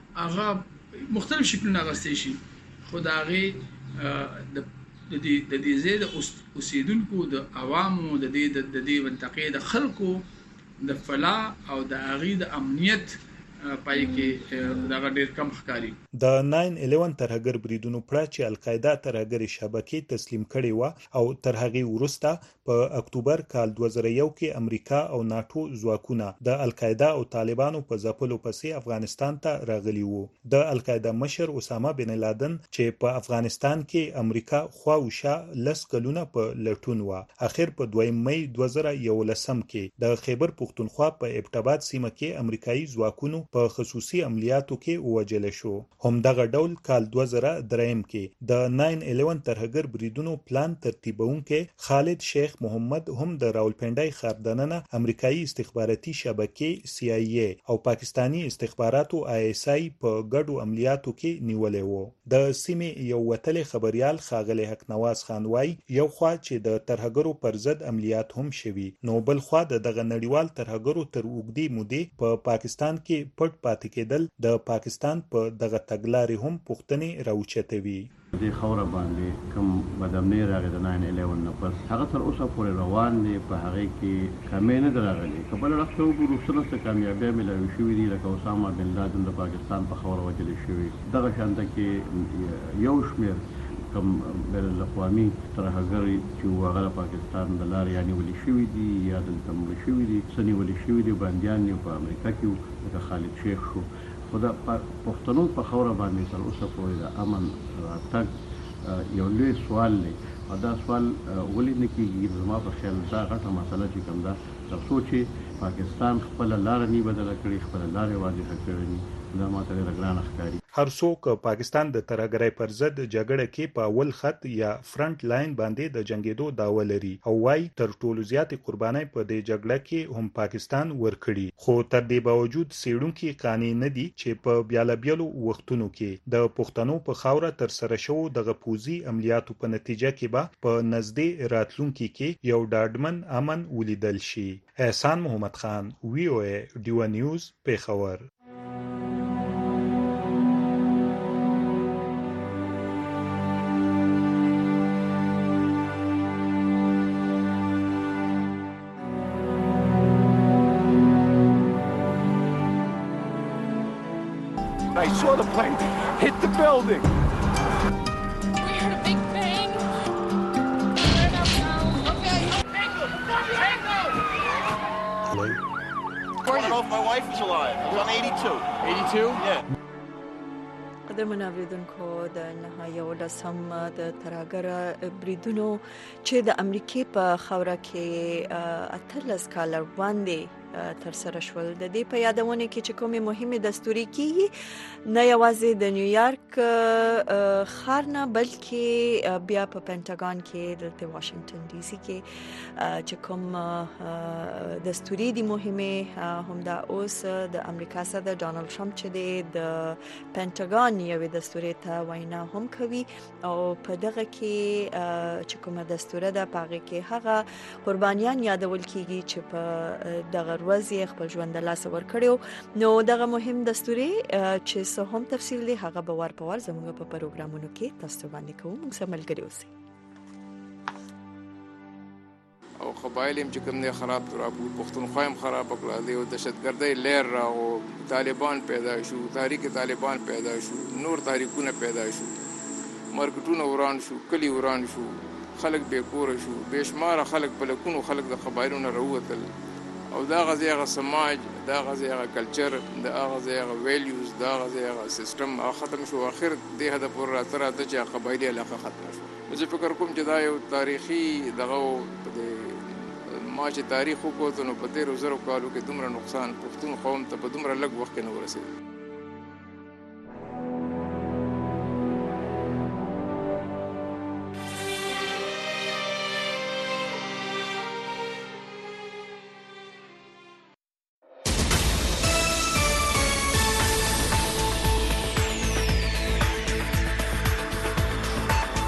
هغه مختلف شکلونه اغوستی شي. خو د هغې د د دې د دې زید اوسیدونکو د عوامو د دې د دې منطقې د خلکو د فلاح او د هغې د امنیت پای کې دا ډېر کم ښکاري. د ناین الیون ترهګر بریدونو پړه چې القاعده ترهګري شبکې تسلیم کړې و او تر هغې وروسته په اکتوبر کال دوه زره یو کې امریکا او ناتو ځواکونه د القاعده او طالبانو په ځپلو پسې افغانستان ته راغلي وو. د القاعده مشر اسامه بن لادن چې په افغانستان کې امریکا خواوشا لس کلونه په لټون و، اخر په دویم مئی دوه زره یولسم کې د خیبر پختونخوا په ابټاباد سیمه کې امریکایي ځواکونو په خصوصي عملیاتو کې ووجل شو. همدغه ډول کال دوه زره دریم کې د ناین الیون ترهګر بریدونو پلان ترتیبونکي خالد شیخ محمد هم د راولپنډای ښاردننه امریکایي استخباراتي شبکې سی آی ای او پاکستانی استخباراتو آی اس آی په ګډو عملیاتو کې نیولې وو. د سیمې یو وتلې خبريال ښاغلی حق نواز خان وایي یو خوا چې د ترهګرو پر ضد عملیات هم شوي، نو بل خوا د دغه نړیوال ترهګرو تر اوږدې مودې په پاکستان کې پټ پاتې کېدل د پاکستان په دغه تګلارې هم پوښتنې راوچتوي. دې خوره باندې کوم بدامنۍ راغی د ناین الیون نه پس هغه تر اوسه پورې روان دی، په هغې کې کمې نه ده راغلې. که بل اړخ ته وګورو څه څه کامیابۍ میلاوي شوي دي، لکه اسامه بن لادن د پاکستان په خوره وژلی شوي، دغه شانته کې یو شمېر کوم بین الاقوامي ترهګر چې هغه د پاکستان د لارې یا نیولي شوي دي یا دلته مړه شوي دي، څه نیولي شوي دي بندیان یې په امریکا کې لکه خالد شیخ شو. خو د پښتنو په خوره باندې تر اوسه پورې د امن راتګ یو لوی سوال دی، او دا سوال ولې نه کېږي؟ زما په خیال دا غټه مسله چې کوم ده تر څو چې پاکستان خپله لاره نه بدله کړي، خپله لارې واضحه کړې نه، دا ماته ډېره ګرانه ښکاري. هر څوک پاکستان د ترهګرۍ پر ضد جګړه کې په اول خط یا فرنٹ لاین باندې د جنگیدو داوا لري او وايي تر ټولو زیاتې قربانۍ په دې جګړه کې هم پاکستان ورکړي. خو تر دې باوجود څېړونکي قانع نه دي چې په بیلابیلو وختونو کې د پښتنو په خاوره تر سره شوو دغه پوځي عملیاتو په نتیجه کې به په نږدې راتلونکي کې یو ډاډمن امن ولیدل شي. احسان محمد خان، وی او ای ډیوا نیوز، پیښور. I saw the plane hit the building. We heard a big bang. Okay. Tango! Tango! I want to know if my wife is alive. I was on eighty-two. eighty-two? Yeah. قدرمن اوریدونکو د نهه یولسم د ترهګر بریدونو چې د امریکې په خاوره کې اتلس کاله وړاندې تر سره شول، د دې په یادونه کې چې کومې مهمه دستوري کیږي نه یوازې د نیویارک ښار نه بلکې بیا په پینټاګون کې د واشنگټن ډي سي کې چې کوم دستوري دي مهمه هم دا اوس د امریکا صدر ډانلډ ټرمپ چې د پینټاګون یوې دستوري ته وینا هم کوي او په دغه کې چې کومه دستوره ده په هغه کې هغه قربانیان یادول کیږي چې په دغه ورځ خپل ژوند د لاس ور کړو نو دغه مهم دستوري چې څه هم تفصیل دی هغه به ور په ور زموږ په پروګرامونو کې تاسو باندې کوم موږ سره ملګری اوسئ او قبایل هم چې کوم نه خراب تر ابو پښتونخوا هم خراب کړل دی او دهشتګردۍ لهر را او طالبان پیدا شو تاریخ طالبان پیدا شو نور تاریخونه پیدا شو مارکټونه وران شو کلی وران شو خلک به کور شو بشمار خلک په لکونو خلک د قبایلونو راوتل او دا غزيغه سماج دا غزيغه کلچر دا غزيغه ویلیوز دا غزيغه سیستم ختم شو اخر دې هدف ور تر د چې قبایلی علاقه ختم شو زه فکر کوم چې دا یو تاریخي دغه ما چې تاریخ وکړو نو په تیرو زرو کالو کې دومره نقصان پښتون قوم ته په دومره لږ وخت کې نه ورسېد